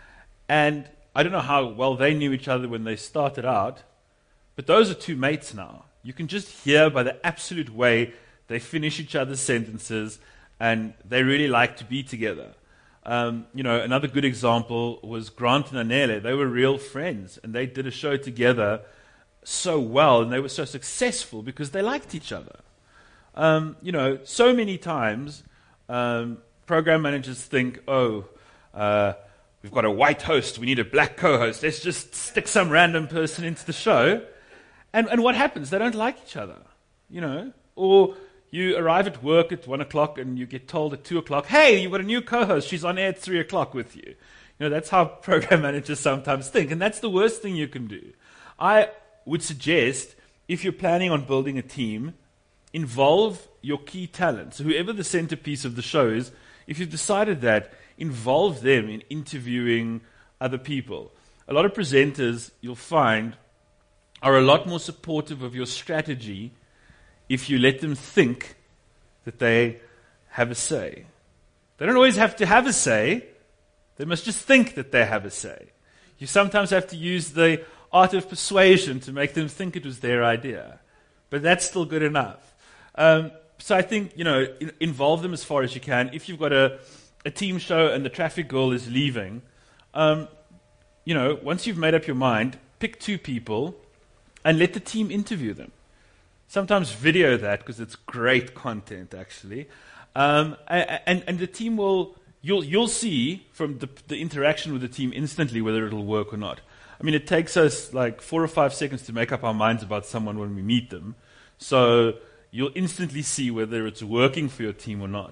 And I don't know how well they knew each other when they started out, but those are two mates now. You can just hear by the absolute way they finish each other's sentences, and they really like to be together. Um, you know, another good example was Grant and Anele. They were real friends, and they did a show together so well, and they were so successful because they liked each other. Um, you know, so many times um, program managers think, oh, uh, we've got a white host, we need a black co-host, let's just stick some random person into the show. And, and what happens? They don't like each other, you know. Or you arrive at work at one o'clock and you get told at two o'clock, hey, you've got a new co-host, she's on air at three o'clock with you. You know, that's how program managers sometimes think, and that's the worst thing you can do. I would suggest, if you're planning on building a team, involve your key talents. Whoever the centerpiece of the show is, if you've decided that, involve them in interviewing other people. A lot of presenters, you'll find, are a lot more supportive of your strategy if you let them think that they have a say. They don't always have to have a say. They must just think that they have a say. You sometimes have to use the art of persuasion to make them think it was their idea. But that's still good enough. Um, so I think, you know, in, involve them as far as you can. If you've got a, a team show and the traffic girl is leaving, um, you know, once you've made up your mind, pick two people and let the team interview them. Sometimes video that, because it's great content, actually. Um, and, and the team will, you'll, you'll see from the, the interaction with the team instantly whether it'll work or not. I mean, it takes us like four or five seconds to make up our minds about someone when we meet them. So you'll instantly see whether it's working for your team or not.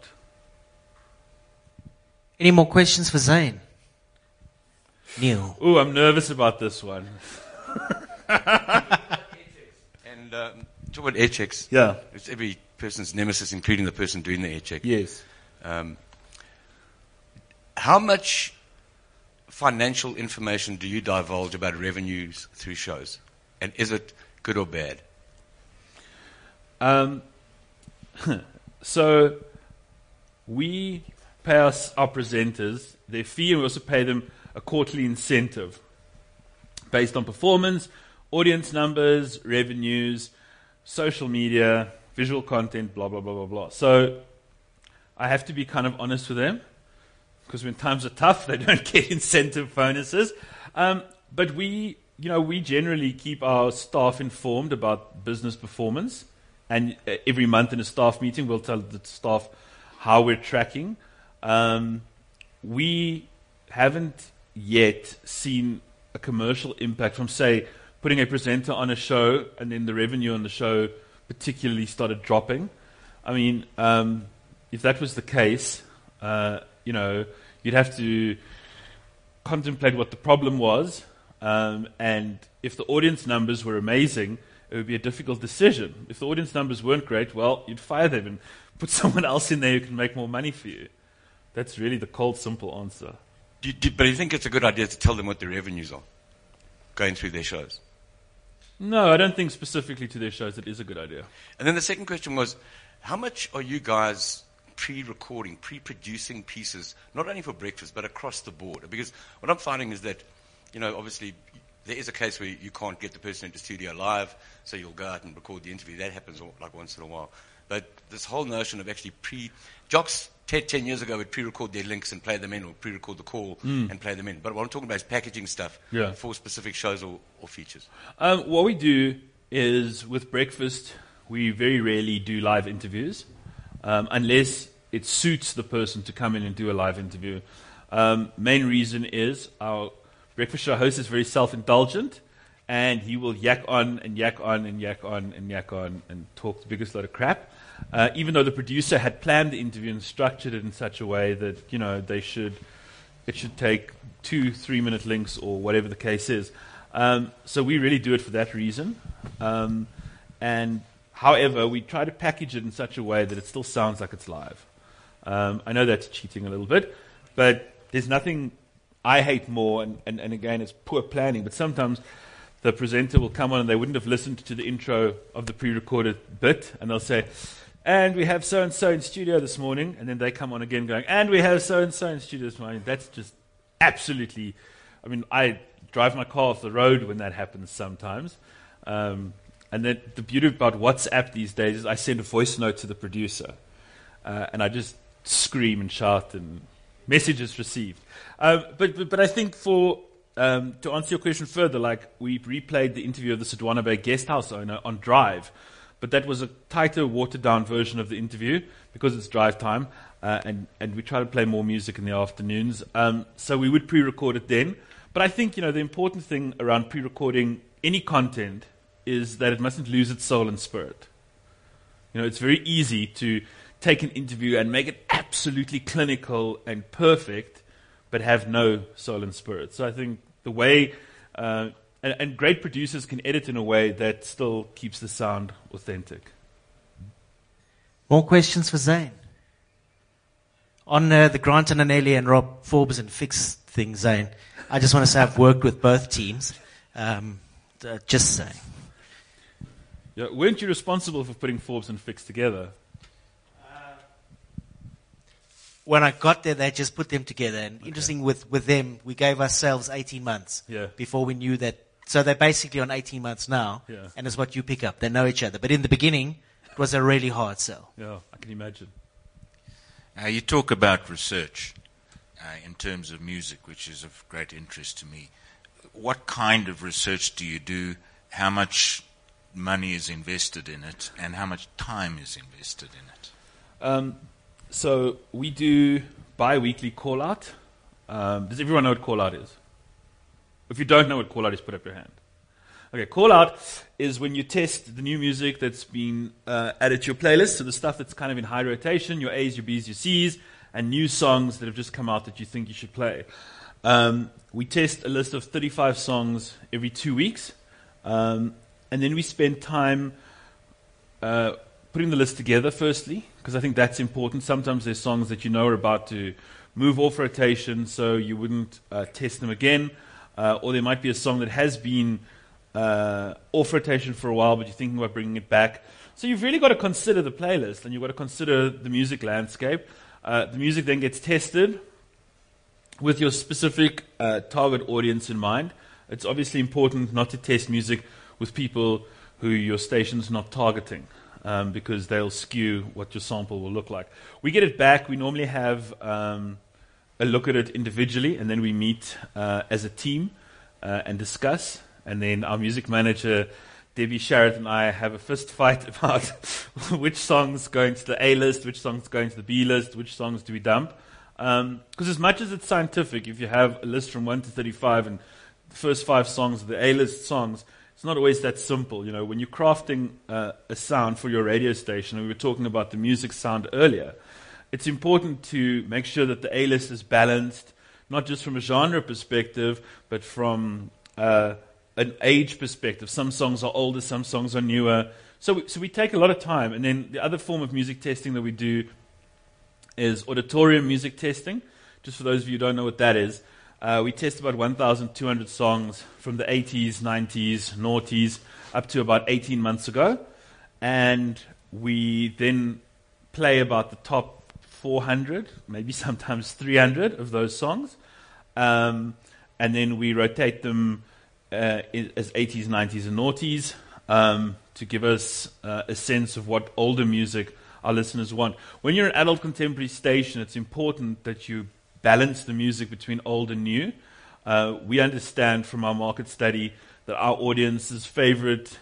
Any more questions for Zane? Neil. Ooh, I'm nervous about this one. And um, talk about air checks. Yeah. It's every person's nemesis, including the person doing the air check. Yes. Um, how much financial information do you divulge about revenues through shows? And is it good or bad? Um, so we pay us, our presenters their fee, and we also pay them a quarterly incentive based on performance, audience numbers, revenues, social media, visual content, blah, blah, blah, blah, blah. So I have to be kind of honest with them, because when times are tough, they don't get incentive bonuses. Um, but we, you know, we generally keep our staff informed about business performance. And uh, every month in a staff meeting, we'll tell the staff how we're tracking. Um, we haven't yet seen a commercial impact from, say, putting a presenter on a show and then the revenue on the show particularly started dropping. I mean, um, if that was the case, uh, you know, you'd have to contemplate what the problem was, um, and if the audience numbers were amazing, it would be a difficult decision. If the audience numbers weren't great, well, you'd fire them and put someone else in there who can make more money for you. That's really the cold, simple answer. Do you, do, but do you think it's a good idea to tell them what their revenues are going through their shows? No, I don't think specifically to their shows it is a good idea. And then the second question was, how much are you guys pre-recording, pre-producing pieces, not only for breakfast, but across the board? Because what I'm finding is that, you know, obviously there is a case where you can't get the person into studio live, so you'll go out and record the interview. That happens all, like once in a while. But this whole notion of actually pre... Jocks ten, ten years ago would pre-record their links and play them in, or pre-record the call Mm. and play them in. But what I'm talking about is packaging stuff Yeah. for specific shows or, or features. Um, what we do is, with breakfast, we very rarely do live interviews, um, unless it suits the person to come in and do a live interview. Um, main reason is our breakfast show host is very self-indulgent, and he will yak on and yak on and yak on and yak on and talk the biggest load of crap. Uh, even though the producer had planned the interview and structured it in such a way that, you know, they should, it should take two, three-minute links or whatever the case is. Um, so we really do it for that reason. Um, and however, we try to package it in such a way that it still sounds like it's live. Um, I know that's cheating a little bit, but there's nothing I hate more, and, and, and again, it's poor planning, but sometimes the presenter will come on and they wouldn't have listened to the intro of the pre-recorded bit, and they'll say, and we have so-and-so in studio this morning, and then they come on again going, and we have so-and-so in studio this morning. That's just absolutely, I mean, I drive my car off the road when that happens sometimes. Um, and then the beauty about WhatsApp these days is I send a voice note to the producer, uh, and I just scream and shout, and messages received. Um, but, but but I think for um, to answer your question further, like, we replayed the interview of the Sodwana Bay guest house owner on Drive, but that was a tighter, watered-down version of the interview because it's drive time, uh, and and we try to play more music in the afternoons. Um, so we would pre-record it then. But I think, you know, the important thing around pre-recording any content is that it mustn't lose its soul and spirit. You know, it's very easy to take an interview and make it absolutely clinical and perfect, but have no soul and spirit. So I think the way, uh, and, and great producers can edit in a way that still keeps the sound authentic. More questions for Zane? On uh, the Grant and Anelli and Rob Forbes and Fix thing, Zane, I just want to say I've worked with both teams. Um, uh, just saying. Yeah, weren't you responsible for putting Forbes and Fix together? When I got there, they just put them together. And okay. Interesting with, with them, we gave ourselves eighteen months yeah. before we knew that. So they're basically on eighteen months now, yeah. and it's what you pick up. They know each other. But in the beginning, it was a really hard sell. Yeah, I can imagine. Uh, you talk about research uh, in terms of music, which is of great interest to me. What kind of research do you do? How much money is invested in it, and how much time is invested in it? Um, So we do bi-weekly call-out. Um, does everyone know what call-out is? If you don't know what call-out is, put up your hand. Okay, call-out is when you test the new music that's been uh, added to your playlist, so the stuff that's kind of in high rotation, your A's, your B's, your C's, and new songs that have just come out that you think you should play. Um, we test a list of thirty-five songs every two weeks, um, and then we spend time uh, putting the list together, firstly, because I think that's important. Sometimes there's songs that you know are about to move off rotation, so you wouldn't uh, test them again. Uh, or there might be a song that has been uh, off rotation for a while, but you're thinking about bringing it back. So you've really got to consider the playlist, and you've got to consider the music landscape. Uh, the music then gets tested with your specific uh, target audience in mind. It's obviously important not to test music with people who your station's not targeting, um, because they'll skew what your sample will look like. We get it back. We normally have um, a look at it individually, and then we meet uh, as a team uh, and discuss. And then our music manager, Debbie Sharrett, and I have a fist fight about which songs go into the A list, which songs go into the B list, which songs do we dump. Because um, as much as it's scientific, if you have a list from one to thirty-five and the first five songs are the A-list songs, it's not always that simple. You know, when you're crafting uh, a sound for your radio station, and we were talking about the music sound earlier, it's important to make sure that the A-list is balanced, not just from a genre perspective, but from uh, an age perspective. Some songs are older, some songs are newer. So we, so we take a lot of time. And then the other form of music testing that we do is auditorium music testing. Just for those of you who don't know what that is, uh, we test about one thousand two hundred songs from the eighties, nineties, noughties, up to about eighteen months ago. And we then play about the top four hundred, maybe sometimes three hundred of those songs. Um, and then we rotate them uh, in, as eighties, nineties, and noughties um, to give us uh, a sense of what older music our listeners want. When you're an adult contemporary station, it's important that you balance the music between old and new. Uh, we understand from our market study that our audience's favorite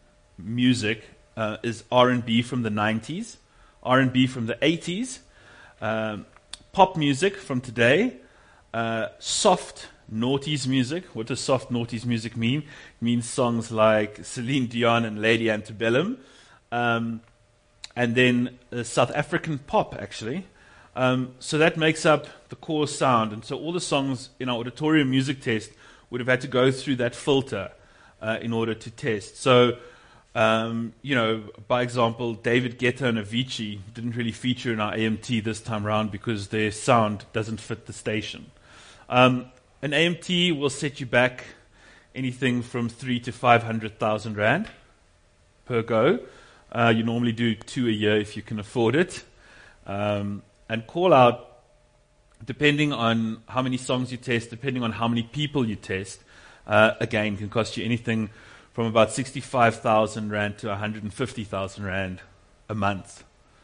music uh, is R and B from the nineties, R and B from the eighties, um, pop music from today, uh, soft noughties music. What does soft noughties music mean? It means songs like Celine Dion and Lady Antebellum. Um, and then uh, South African pop, actually. Um, so that makes up the core sound. And so all the songs in our auditorium music test would have had to go through that filter uh, in order to test. So, um, you know, by example, David Guetta and Avicii didn't really feature in our A M T this time around because their sound doesn't fit the station. Um, an A M T will set you back anything from three to five hundred thousand rand per go. Uh, you normally do two a year if you can afford it. Um, and call out, depending on how many songs you test, depending on how many people you test, uh, again, can cost you anything from about sixty-five thousand rand to one hundred fifty thousand rand a month.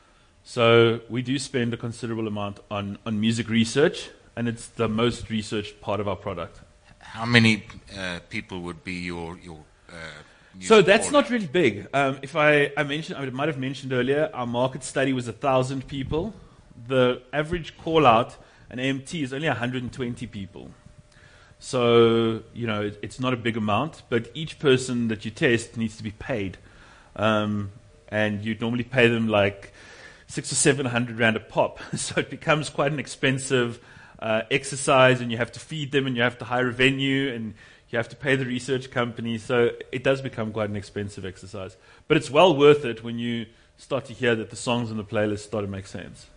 So we do spend a considerable amount on, on music research, and it's the most researched part of our product. How many uh, people would be your your uh, So that's not really big. Um, if I, I mentioned, I might have mentioned earlier, our market study was a thousand people. The average call out, an A M T, is only one hundred twenty people. So, you know, it, it's not a big amount, but each person that you test needs to be paid. Um, and you normally pay them like six or seven hundred rand a pop. So it becomes quite an expensive uh, exercise, and you have to feed them, and you have to hire a venue, and you have to pay the research company. So it does become quite an expensive exercise. But it's well worth it when you start to hear that the songs in the playlist start to make sense.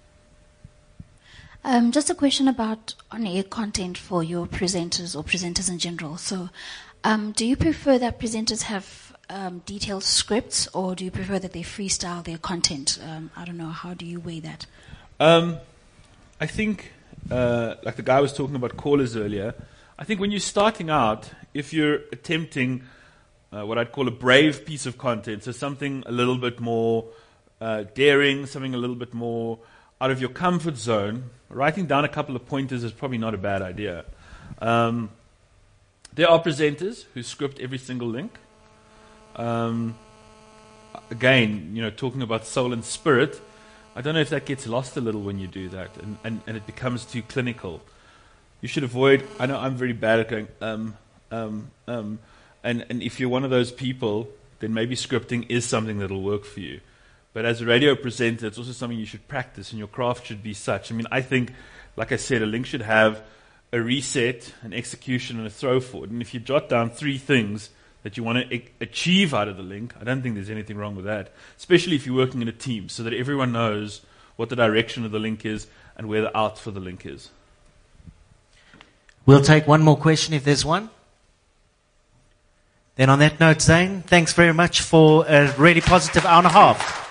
Um, just a question about on-air content for your presenters or presenters in general. So um, do you prefer that presenters have um, detailed scripts, or do you prefer that they freestyle their content? Um, I don't know. How do you weigh that? Um, I think, uh, like the guy was talking about callers earlier, I think when you're starting out, if you're attempting uh, what I'd call a brave piece of content, so something a little bit more uh, daring, something a little bit more out of your comfort zone, writing down a couple of pointers is probably not a bad idea. Um, there are presenters who script every single link. Um, again, you know, talking about soul and spirit, I don't know if that gets lost a little when you do that, and, and, and it becomes too clinical. You should avoid, I know I'm very bad at going, um, um, um, and, and if you're one of those people, then maybe scripting is something that'll work for you. But as a radio presenter, it's also something you should practice, and your craft should be such. I mean, I think, like I said, a link should have a reset, an execution, and a throw forward. And if you jot down three things that you want to a- achieve out of the link, I don't think there's anything wrong with that, especially if you're working in a team, so that everyone knows what the direction of the link is and where the out for the link is. We'll take one more question if there's one. Then on that note, Zane, thanks very much for a really positive hour and a half.